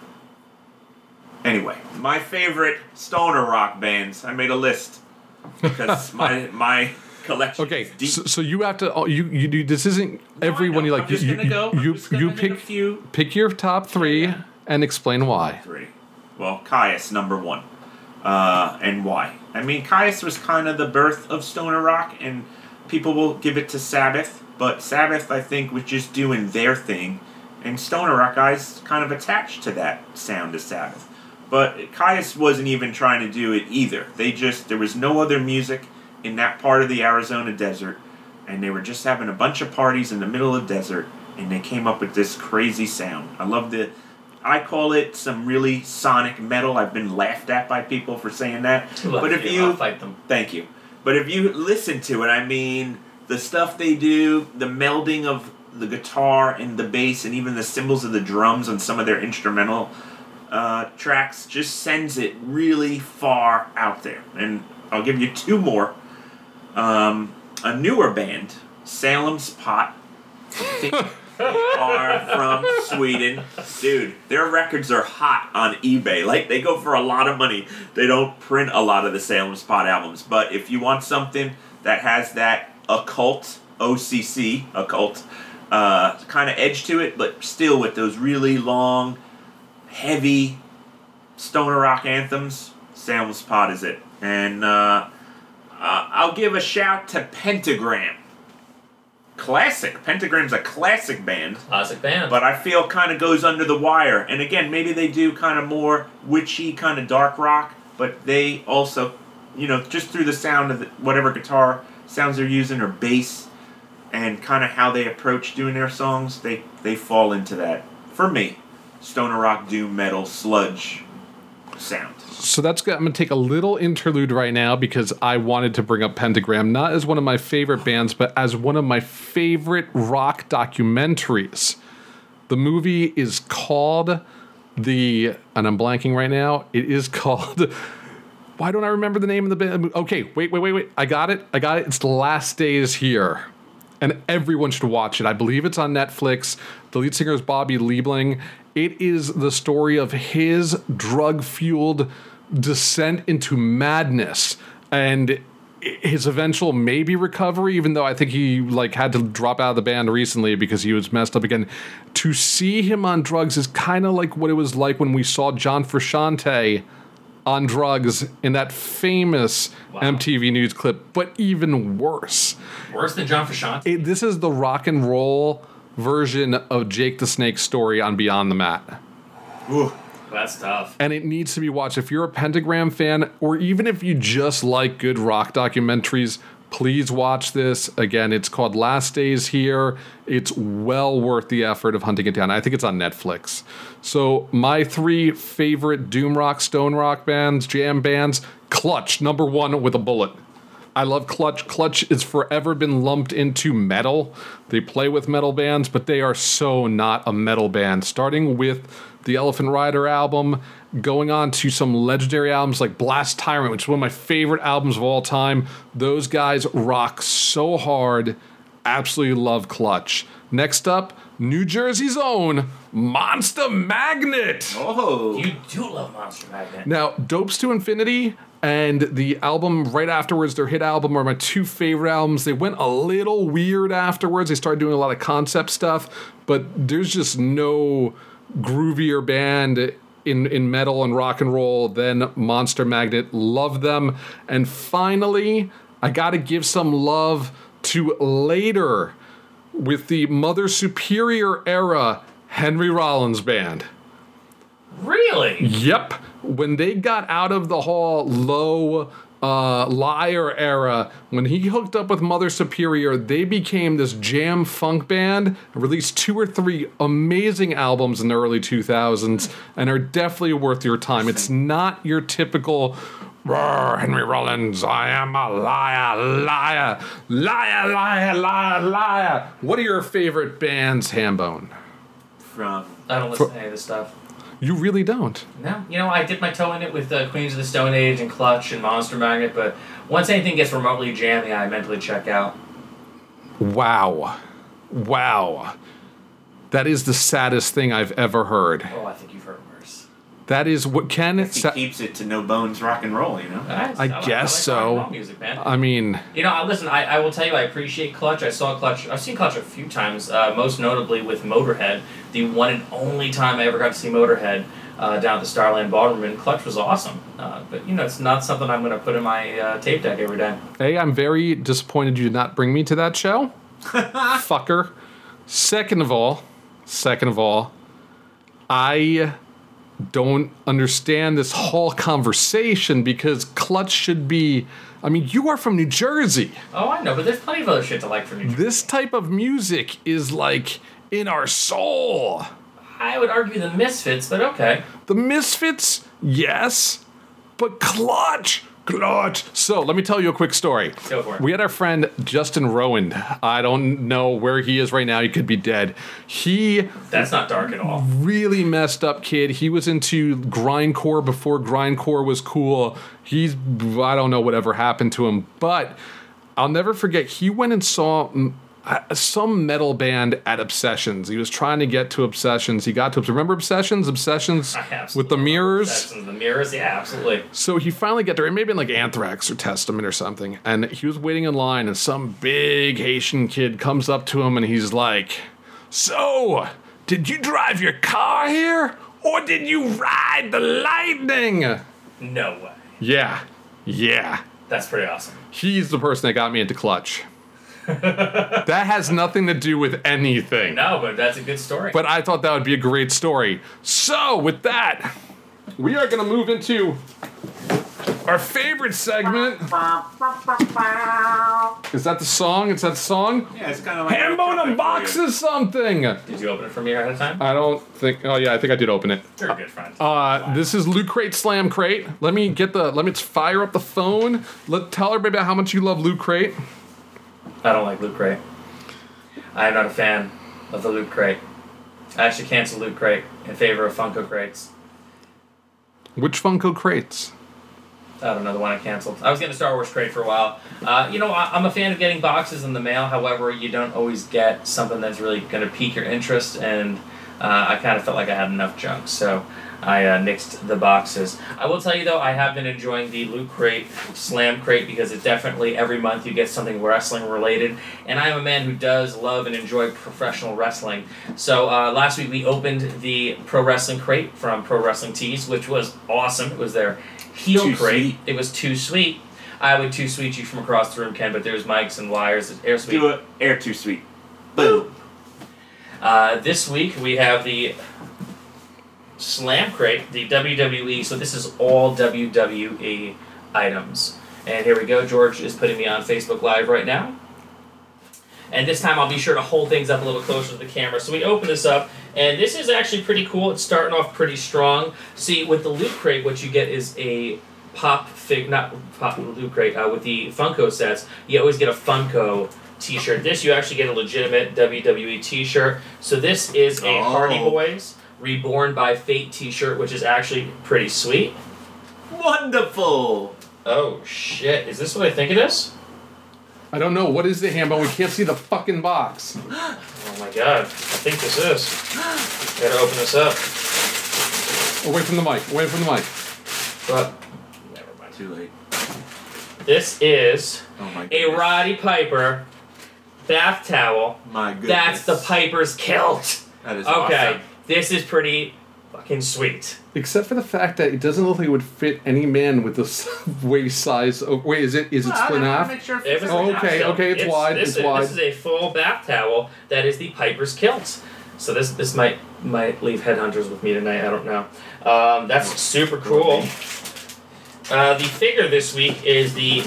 Anyway, my favorite stoner rock bands. I made a list because my my collection Okay, is deep. so, so you have to. Oh, you you do. This isn't everyone. No, You I know. like I'm just you gonna go. I'm you just you, gonna you name a pick few. pick your top three, Yeah. and explain why. Three. Well, Caius, number one. Uh, and why? I mean, Caius was kind of the birth of stoner rock, and people will give it to Sabbath, but Sabbath, I think, was just doing their thing, and stoner rock guys kind of attached to that sound of Sabbath. But Caius wasn't even trying to do it either. They just, there was no other music in that part of the Arizona desert, and they were just having a bunch of parties in the middle of the desert, and they came up with this crazy sound. I love the, I call it some really sonic metal. I've been laughed at by people for saying that. But if you, I'll fight them. Thank you. But if you listen to it, I mean, the stuff they do, the melding of the guitar and the bass, and even the cymbals of the drums on some of their instrumental uh, tracks, just sends it really far out there. And I'll give you two more. Um, a newer band, Salem's Pot. I think they are from Sweden. Dude, their records are hot on eBay. Like, they go for a lot of money. They don't print a lot of the Salem's Pot albums. But if you want something that has that occult, O C C, occult, uh, kind of edge to it, but still with those really long, heavy stoner rock anthems, Salem's Pot is it. And uh, uh, I'll give a shout to Pentagram. Classic. Pentagram's a classic band. Classic band. But I feel kind of goes under the wire. And again, maybe they do kind of more witchy, kind of dark rock, but they also, you know, just through the sound of the, whatever guitar sounds they're using or bass and kind of how they approach doing their songs, they, they fall into that. For me, stoner rock, doom metal, sludge sound. So that's good. I'm going to take a little interlude right now because I wanted to bring up Pentagram, not as one of my favorite bands, but as one of my favorite rock documentaries. The movie is called the, and I'm blanking right now, it is called, why don't I remember the name of the band? Okay, wait, wait, wait, wait. I got it. I got it. It's The Last Days Here. And everyone should watch it. I believe it's on Netflix. The lead singer is Bobby Liebling. It is the story of his drug-fueled descent into madness and his eventual maybe recovery, even though I think he like had to drop out of the band recently because he was messed up again. To see him on drugs is kind of like what it was like when we saw John Frusciante on drugs in that famous wow. M T V News clip, but even worse. Worse than John Frusciante? It, this is the rock and roll version of Jake the Snake's story on Beyond the Mat. Ooh. That's tough. And it needs to be watched. If you're a Pentagram fan, or even if you just like good rock documentaries, please watch this. Again, it's called Last Days Here. It's well worth the effort of hunting it down. I think it's on Netflix. So my three favorite doom rock, stone rock bands, jam bands, Clutch, number one with a bullet. I love Clutch. Clutch has forever been lumped into metal. They play with metal bands, but they are so not a metal band. Starting with the Elephant Rider album, going on to some legendary albums like Blast Tyrant, which is one of my favorite albums of all time. Those guys rock so hard. Absolutely love Clutch. Next up, New Jersey's own Monster Magnet. Oh. You do love Monster Magnet. Now, Dopes to Infinity and the album right afterwards, their hit album, are my two favorite albums. They went a little weird afterwards. They started doing a lot of concept stuff, but there's just no groovier band in, in metal and rock and roll than Monster Magnet. Love them. And finally, I got to give some love to later with the Mother Superior era Henry Rollins Band. Really? Yep. When they got out of the Hall Low uh, Liar era, when he hooked up with Mother Superior, they became this jam funk band, released two or three amazing albums in the early two thousands, and are definitely worth your time. It's not your typical roar, Henry Rollins, I am a liar, liar, liar, liar, liar, liar. What are your favorite bands, Hambone? From I don't listen For, to any of this stuff. You really don't? No. You know, I dipped my toe in it with uh, Queens of the Stone Age and Clutch and Monster Magnet, but once anything gets remotely jammy, I mentally check out. Wow. Wow. That is the saddest thing I've ever heard. Oh, I think you've heard worse. That is what Ken. He Sa- keeps it to no bones rock and roll, you know. Nice. I like- guess like so. rock and roll music, man. I mean, You know, I- listen, I, I will tell you, I appreciate Clutch. I saw Clutch, I've seen Clutch a few times, uh, most notably with Motorhead. The one and only time I ever got to see Motorhead uh, down at the Starland Ballroom, and Clutch was awesome. Uh, but, you know, it's not something I'm going to put in my uh, tape deck every day. A, I'm very disappointed you did not bring me to that show. Fucker. Second of all, second of all, I don't understand this whole conversation because Clutch should be... I mean, you are from New Jersey. Oh, I know, but there's plenty of other shit to like from New Jersey. This type of music is like in our soul. I would argue the Misfits, but okay. The Misfits, yes, but Clutch, Clutch. So let me tell you a quick story. Go for it. We had our friend Justin Rowan. I don't know where he is right now. He could be dead. He That's not dark at all. really messed up kid. He was into grindcore before grindcore was cool. He's, I don't know whatever happened to him, but I'll never forget. He went and saw mm, uh, some metal band at Obsessions. He was trying to get to Obsessions. He got to, remember Obsessions? Obsessions I absolutely with the love mirrors? Obsessions, The mirrors, yeah, absolutely. So he finally got there. It may have been like Anthrax or Testament or something. And he was waiting in line, and some big Haitian kid comes up to him, and he's like, "So, did you drive your car here? Or did you ride the lightning?" No way. Yeah. Yeah. That's pretty awesome. He's the person that got me into Clutch. That has nothing to do with anything. No, but that's a good story. But I thought that would be a great story. So, with that, we are going to move into our favorite segment. Is that the song? Is that the song? Yeah, it's kind of like Hambone unboxes something. Did you open it for me ahead of time? I don't think. Oh yeah, I think I did open it. You're a good friend. Uh, this is Loot Crate Slam Crate. Let me get the. Let me fire up the phone. Let tell everybody about how much you love Loot Crate. I don't like Loot Crate. I am not a fan of the Loot Crate. I actually canceled Loot Crate in favor of Funko Crates. Which Funko crates? I don't know, the one I canceled. I was getting a Star Wars crate for a while. Uh, you know, I, I'm a fan of getting boxes in the mail. However, you don't always get something that's really going to pique your interest, and uh, I kind of felt like I had enough junk, so I uh, nixed the boxes. I will tell you, though, I have been enjoying the Loot Crate Slam Crate because it definitely, every month, you get something wrestling-related, and I am a man who does love and enjoy professional wrestling. So uh, last week, we opened the Pro Wrestling Crate from Pro Wrestling Tees, which was awesome. It was their heel Too crate. sweet. It was too sweet. I would too sweet you from across the room, Ken, but there's mics and wires. It's air sweet. Do it. Air too sweet. Boom. Uh, this week we have the Slam Crate, the W W E. So this is all W W E items. And here we go. George is putting me on Facebook Live right now. And this time I'll be sure to hold things up a little closer to the camera. So we open this up, and this is actually pretty cool. It's starting off pretty strong. See, with the Loot Crate, what you get is a pop fig, not pop Loot Crate, uh, with the Funko sets, you always get a Funko t-shirt. This, you actually get a legitimate W W E t-shirt. So this is a Oh. Hardy Boys Reborn by Fate t-shirt, which is actually pretty sweet. Wonderful. Oh, shit. Is this what I think it is? I don't know. What is the Hambone? We can't see the fucking box. Oh my god. I think this is. Gotta open this up. Away from the mic. Away from the mic. But, never mind. Too late. This is Oh my a goodness. Roddy Piper bath towel. My goodness. That's the Piper's kilt. That is Okay, awesome. this is pretty fucking sweet. Except for the fact that it doesn't look like it would fit any man with this waist size. Oh, wait, is it is it Well, split in I wanna half? make sure it If fits it's Oh, in not, okay, so okay, it's wide, This it's is, wide. This is a full bath towel that is the Piper's kilt. So this this might might leave headhunters with me tonight. I don't know. Um, that's super cool. Uh, the figure this week is the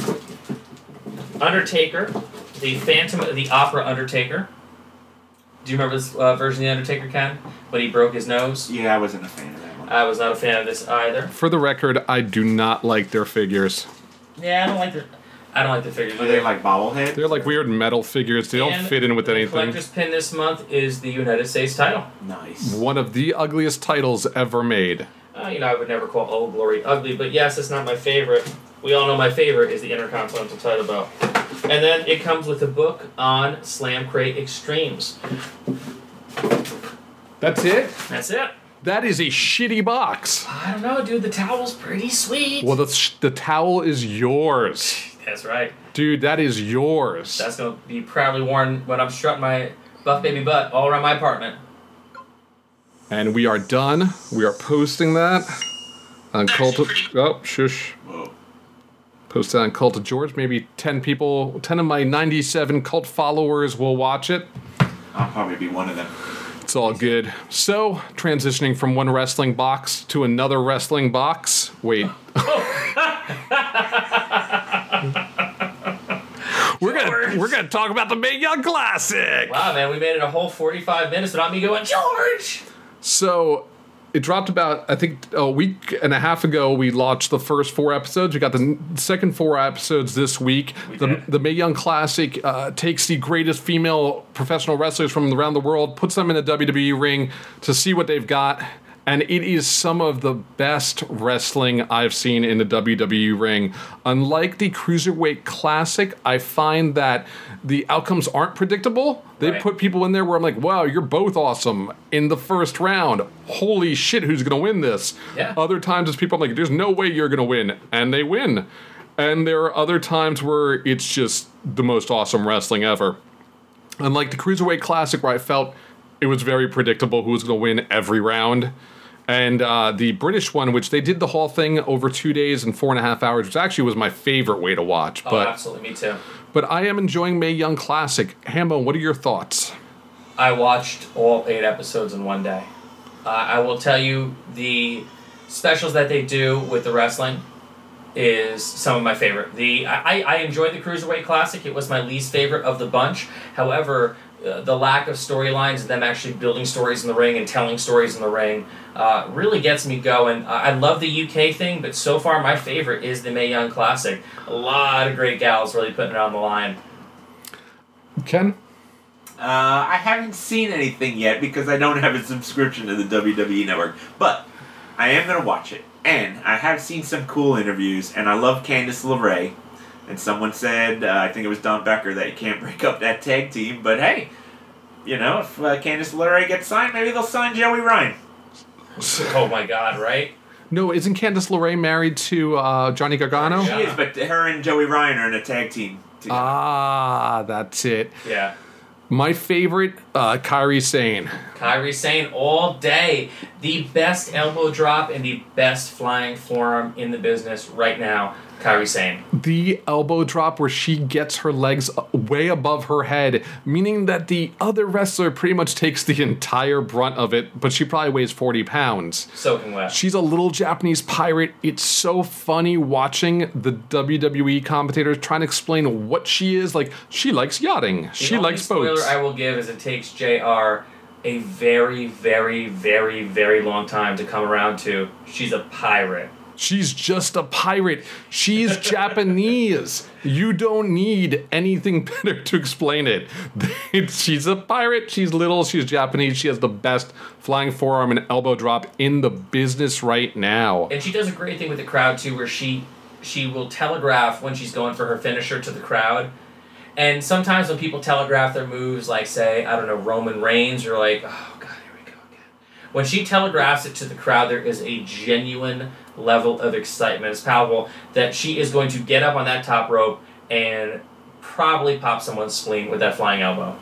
Undertaker, the Phantom of the Opera Undertaker. Do you remember this uh, version of the Undertaker, Ken? When he broke his nose? Yeah, I wasn't a fan of that one. I was not a fan of this either. For the record, I do not like their figures. Yeah, I don't like the I don't like the figures. Are they like bobbleheads? They're like weird metal figures. They don't And fit in with the anything. Collector's pin this month is the United States title. Nice. One of the ugliest titles ever made. Uh, you know, I would never call Old Glory ugly, but yes, it's not my favorite. We all know my favorite is the Intercontinental title belt. And then it comes with a book on Slam Crate Extremes. That's it? That's it. That is a shitty box. I don't know, dude. The towel's pretty sweet. Well, the, sh- the towel is yours. That's right. Dude, that is yours. That's going to be proudly worn when I'm strutting my buff baby butt all around my apartment. And we are done. We are posting that on Cult of... Oh, shush. Whoa. Post that on Cult of George. Maybe ten people, ten of my ninety-seven cult followers will watch it. I'll probably be one of them. It's all good. So, transitioning from one wrestling box to another wrestling box. Wait. we're gonna we're gonna talk about the Mae Young Classic. Wow, man, we made it a whole forty-five minutes without me going, George! So, it dropped about, I think, a week and a half ago. We launched the first four episodes. We got the n- second four episodes this week. We The, did. the Mae Young Classic uh, takes the greatest female professional wrestlers from around the world, puts them in a W W E ring to see what they've got. And it is some of the best wrestling I've seen in the W W E ring. Unlike the Cruiserweight Classic, I find that the outcomes aren't predictable. They Right. put people in there where I'm like, wow, you're both awesome in the first round. Holy shit, who's going to win this? Yeah. Other times it's people I'm like, there's no way you're going to win. And they win. And there are other times where it's just the most awesome wrestling ever. Unlike the Cruiserweight Classic, where I felt it was very predictable who was going to win every round. And uh, the British one, which they did the whole thing over two days and four and a half hours, which actually was my favorite way to watch. Oh, But absolutely, me too. but I am enjoying Mae Young Classic. Hambo, what are your thoughts? I watched all eight episodes in one day. Uh, I will tell you, the specials that they do with the wrestling is some of my favorite. The I, I enjoyed the Cruiserweight Classic. It was my least favorite of the bunch. However, uh, the lack of storylines and them actually building stories in the ring and telling stories in the ring uh, really gets me going. I I love the U K thing, but so far my favorite is the Mae Young Classic. A lot of great gals really putting it on the line. Ken? Uh, I haven't seen anything yet because I don't have a subscription to the W W E Network. But I am going to watch it. And I have seen some cool interviews, and I love Candice LeRae. And someone said, uh, I think it was Don Becker, that you can't break up that tag team. But hey, you know, if uh, Candice LeRae gets signed, maybe they'll sign Joey Ryan. Oh my god, right? No, isn't Candice LeRae married to uh, Johnny Gargano? Yeah. She is, but her and Joey Ryan are in a tag team together. Ah, that's it. Yeah. My favorite, uh, Kairi Sane. Kyrie Sane all day. The best elbow drop and the best flying forearm in the business right now. Kyrie Sane. The elbow drop where she gets her legs way above her head, meaning that the other wrestler pretty much takes the entire brunt of it, but she probably weighs forty pounds. Soaking wet. She's a little Japanese pirate. It's so funny watching the W W E commentators trying to explain what she is. Like, she likes yachting. The She only likes spoiler boats. I will give is it takes J R a very, very, very, very long time to come around to. She's a pirate. She's just a pirate. She's Japanese. You don't need anything better to explain it. She's a pirate. She's little. She's Japanese. She has the best flying forearm and elbow drop in the business right now. And she does a great thing with the crowd too, where she she will telegraph when she's going for her finisher to the crowd. And sometimes when people telegraph their moves, like say, I don't know, Roman Reigns, you're like, oh god, here we go again. When she telegraphs it to the crowd, there is a genuine level of excitement. It's palpable that she is going to get up on that top rope and probably pop someone's spleen with that flying elbow.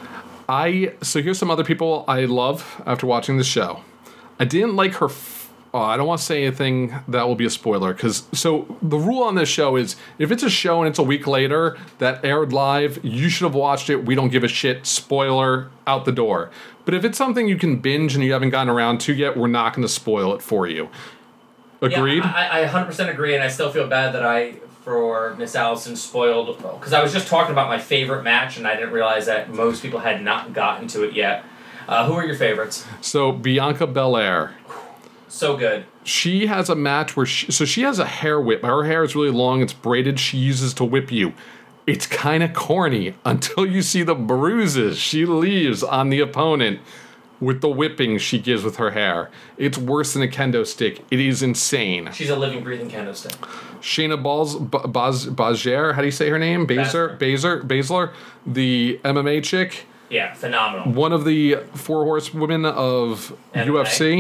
I so here's some other people I love after watching the show. I didn't like her. F- oh, I don't want to say anything that will be a spoiler because so the rule on this show is if it's a show and it's a week later that aired live, you should have watched it. We don't give a shit. Spoiler out the door. But if it's something you can binge and you haven't gotten around to yet, we're not going to spoil it for you. Agreed? Yeah, I, I one hundred percent agree, and I still feel bad that I, for Miss Allison, spoiled, because I was just talking about my favorite match, and I didn't realize that most people had not gotten to it yet. Uh, who are your favorites? So Bianca Belair. So good. She has a match where she, so she has a hair whip. Her hair is really long. It's braided. She uses to whip you. It's kind of corny until you see the bruises she leaves on the opponent with the whipping she gives with her hair. It's worse than a kendo stick. It is insane. She's a living, breathing kendo stick. Shayna Balls, B- Baz, Baszler, how do you say her name? Baszler? Baszler? Baszler? The M M A chick. Yeah, phenomenal. One of the four horsewomen of M M A. U F C.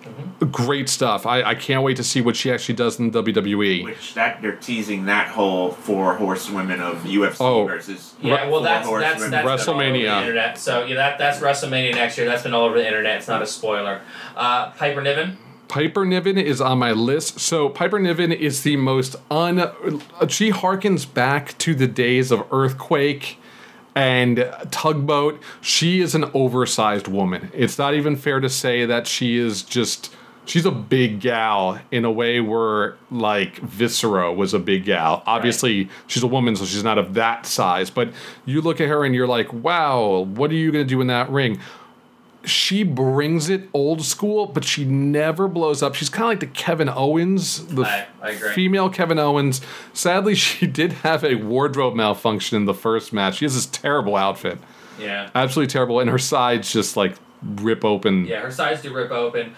Mm-hmm. Great stuff. I, I can't wait to see what she actually does in W W E. Which that they're teasing that whole four horsewomen of U F C Oh. versus Yeah, well, four that's that's horsewomen. that's been all over the WrestleMania. internet. So yeah, that that's WrestleMania next year. That's been all over the internet. It's not a spoiler. Uh, Piper Niven. Piper Niven is on my list. So Piper Niven is the most un. She harkens back to the days of Earthquake and Tugboat. She is an oversized woman. It's not even fair to say that she is just. She's a big gal in a way where, like, Viscera was a big gal. Obviously, right. She's a woman, so she's not of that size. But you look at her and you're like, wow, what are you going to do in that ring? She brings it old school, but she never blows up. She's kind of like the Kevin Owens, the I, I agree. female Kevin Owens. Sadly, she did have a wardrobe malfunction in the first match. She has this terrible outfit. Yeah. Absolutely terrible. And her sides just, like, rip open. Yeah, her sides do rip open.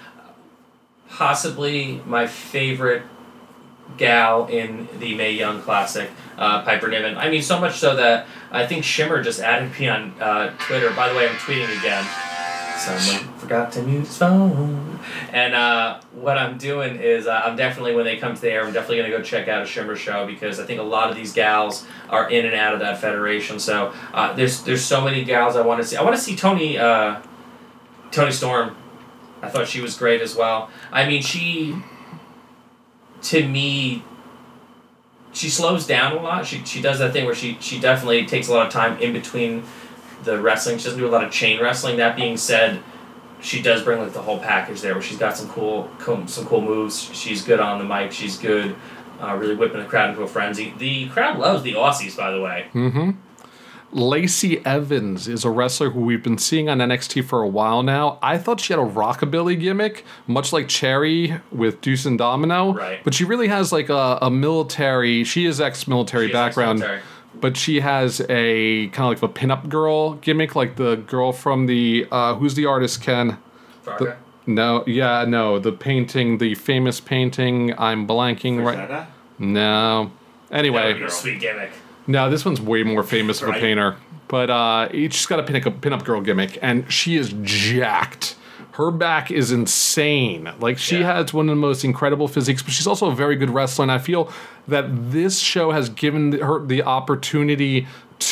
Possibly my favorite gal in the Mae Young Classic, uh, Piper Niven. I mean, so much so that I think Shimmer just added me on uh, Twitter. By the way, I'm tweeting again. Someone forgot to mute his phone. And uh, what I'm doing is uh, I'm definitely, when they come to the air, I'm definitely going to go check out a Shimmer show because I think a lot of these gals are in and out of that federation. So uh, there's there's so many gals I want to see. I want to see Tony uh, Tony Storm. I thought she was great as well. I mean, she, to me, she slows down a lot. She she does that thing where she, she definitely takes a lot of time in between the wrestling. She doesn't do a lot of chain wrestling. That being said, she does bring like the whole package there where she's got some cool, cool some cool moves. She's good on the mic. She's good, uh, really whipping the crowd into a frenzy. The crowd loves the Aussies, by the way. Mm-hmm. Lacey Evans is a wrestler who we've been seeing on N X T for a while now. I thought she had a rockabilly gimmick, much like Cherry with Deuce and Domino. Right. But she really has like a, a military, she is ex-military She is background. ex-military. But she has a kind of like a pinup girl gimmick, like the girl from the, uh, who's the artist, Ken? Farka? The, no, yeah, no, the painting, the famous painting, I'm blanking right. Frazetta? No. That Anyway. would be a sweet gimmick. No, this one's way more famous of a Right. painter. But uh, she's got a pin-up, pin-up girl gimmick, and she is jacked. Her back is insane. Like, she Yeah. has one of the most incredible physiques, but she's also a very good wrestler, and I feel that this show has given her the opportunity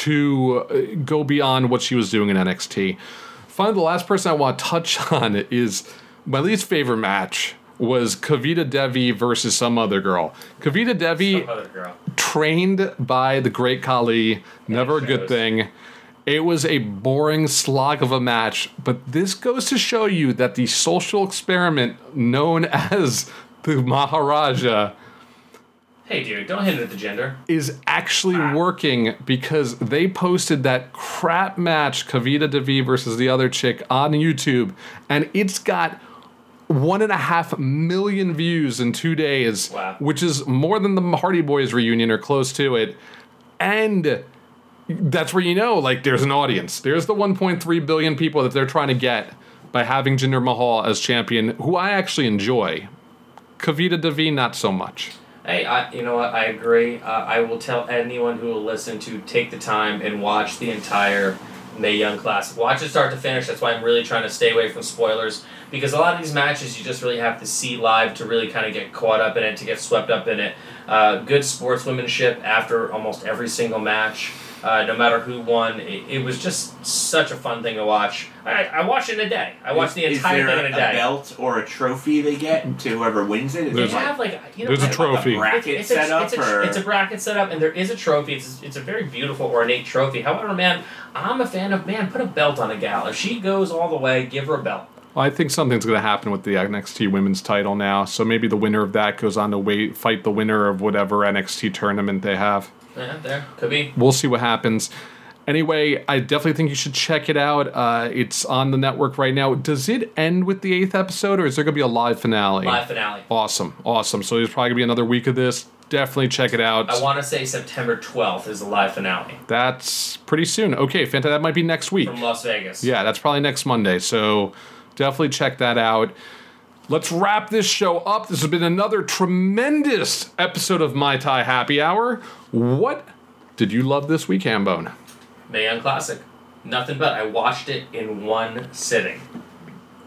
to go beyond what she was doing in N X T. Finally, the last person I want to touch on is my least favorite match was Kavita Devi versus some other girl. Kavita Devi... Some other girl. trained by the great Khali, never a good shows. thing. It was a boring slog of a match, but this goes to show you that the social experiment known as the Maharaja Hey, dude, don't hint at the gender. is actually working because they posted that crap match, Kavita Devi versus the other chick, on YouTube, and it's got one and a half million views in two days, Wow. which is more than the Hardy Boys reunion or close to it. And that's where you know, like, there's an audience. There's the one point three billion people that they're trying to get by having Jinder Mahal as champion, who I actually enjoy. Kavita Devi, not so much. Hey, I, you know what? I agree. Uh, I will tell anyone who will listen to take the time and watch the entire Mae Young Classic. Watch it start to finish. That's why I'm really trying to stay away from spoilers. Because a lot of these matches you just really have to see live to really kind of get caught up in it, to get swept up in it. Uh, good sportswomanship after almost every single match. Uh, no matter who won, it, it was just such a fun thing to watch. I, I watched it in a day. I watched the Is entire there thing in a a day. belt or a trophy they get to whoever wins it? Is They it like have like you know There's a like- trophy. a bracket It's, it's, set a, up? it's, a, or? it's a bracket set up, and there is a trophy. It's it's a very beautiful, ornate trophy. However, man, I'm a fan of man. Put a belt on a gal. If she goes all the way, give her a belt. Well, I think something's going to happen with the N X T women's title now, so maybe the winner of that goes on to wait, fight the winner of whatever N X T tournament they have. Yeah, there could be. We'll see what happens. Anyway, I definitely think you should check it out. Uh, it's on the network right now. Does it end with the eighth episode, or is there going to be a live finale? Live finale. Awesome, awesome. So there's probably going to be another week of this. Definitely check it out. I want to say September twelfth is the live finale That's pretty soon. Okay, fantastic. That might be next week. from Las Vegas. Yeah, that's probably next Monday. So definitely check that out. Let's wrap this show up. This has been another tremendous episode of My Thai Happy Hour. What did you love this week, Hambone? Mae Young Classic. Nothing but I watched it in one sitting.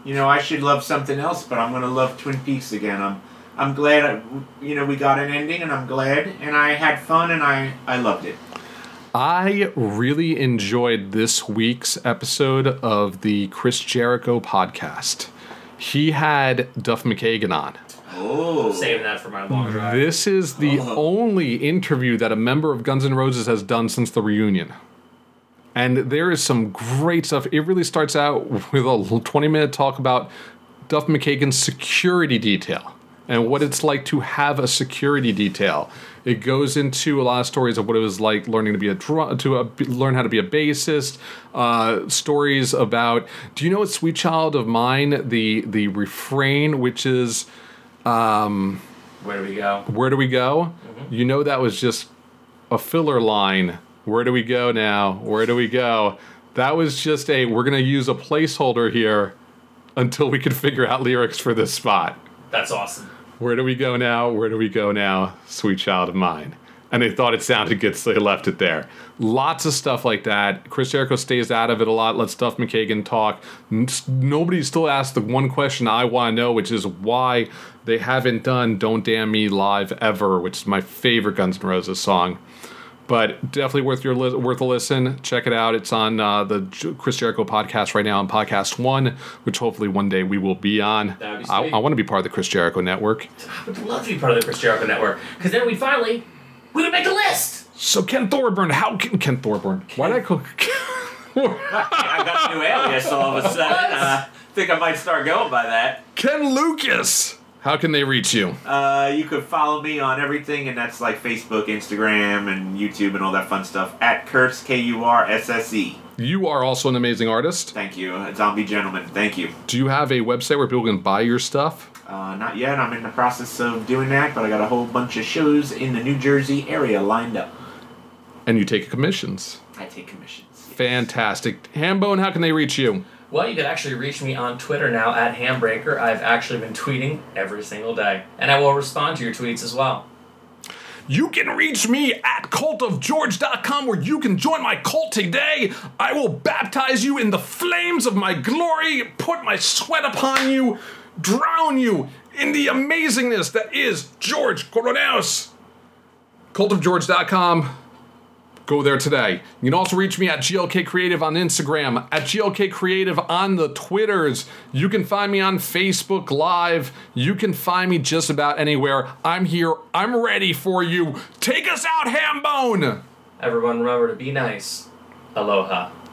you know, I should love something else, but I'm gonna love Twin Peaks again. I'm, I'm glad, I, you know, we got an ending, and I'm glad, and I had fun, and I, I loved it. I really enjoyed this week's episode of the Chris Jericho podcast. He had Duff McKagan on. Oh. Saving that for my long drive. This is the Oh. only interview that a member of Guns N' Roses has done since the reunion. And there is some great stuff. It really starts out with a twenty-minute talk about Duff McKagan's security detail and what it's like to have a security detail. It goes into a lot of stories of what it was like learning to be a drum, to a, learn how to be a bassist. Uh, stories about, do you know what Sweet Child of Mine, the the refrain, which is, um, Where do we go? where do we go? Mm-hmm. You know that was just a filler line. Where do we go now? Where do we go? That was just a, we're going to use a placeholder here until we can figure out lyrics for this spot. That's awesome. Where do we go now? Where do we go now? Sweet Child of Mine. And they thought it sounded good, so they left it there. Lots of stuff like that. Chris Jericho stays out of it a lot, lets Duff McKagan talk. N- Nobody still asked the one question I want to know, which is why they haven't done Don't Damn Me live ever, which is my favorite Guns N' Roses song. But definitely worth your li- worth a listen. Check it out. It's on uh, the J- Chris Jericho podcast right now on Podcast One, which hopefully one day we will be on. That'd be I, sweet. I want to be part of the Chris Jericho network. I would love to be part of the Chris Jericho Network, because then we finally, we would make the list! So Ken Thorburn, how can Ken Thorburn? Why did I call? I got a new alias all of a sudden. Uh, think I might start going by that. Ken Lucas. How can they reach you? Uh, you could follow me on everything, and that's like Facebook, Instagram, and YouTube, and all that fun stuff at Kurtz, K U R S S E. You are also an amazing artist. Thank you, a zombie gentleman. Thank you. Do you have a website where people can buy your stuff? Uh, not yet. I'm in the process of doing that, but I got a whole bunch of shows in the New Jersey area lined up. And you take commissions. I take commissions. Yes. Fantastic. Hambone, how can they reach you? Well, you can actually reach me on Twitter now at Handbreaker. I've actually been tweeting every single day, and I will respond to your tweets as well. You can reach me at cult of george dot com, where you can join my cult today. I will baptize you in the flames of my glory, put my sweat upon you, drown you in the amazingness that is George Coronaus. cult of george dot com. Go there today. You can also reach me at G L K Creative on Instagram, at G L K Creative on the Twitters. You can find me on Facebook Live. You can find me just about anywhere. I'm here. I'm ready for you. Take us out, Hambone! Everyone remember to be nice. Aloha.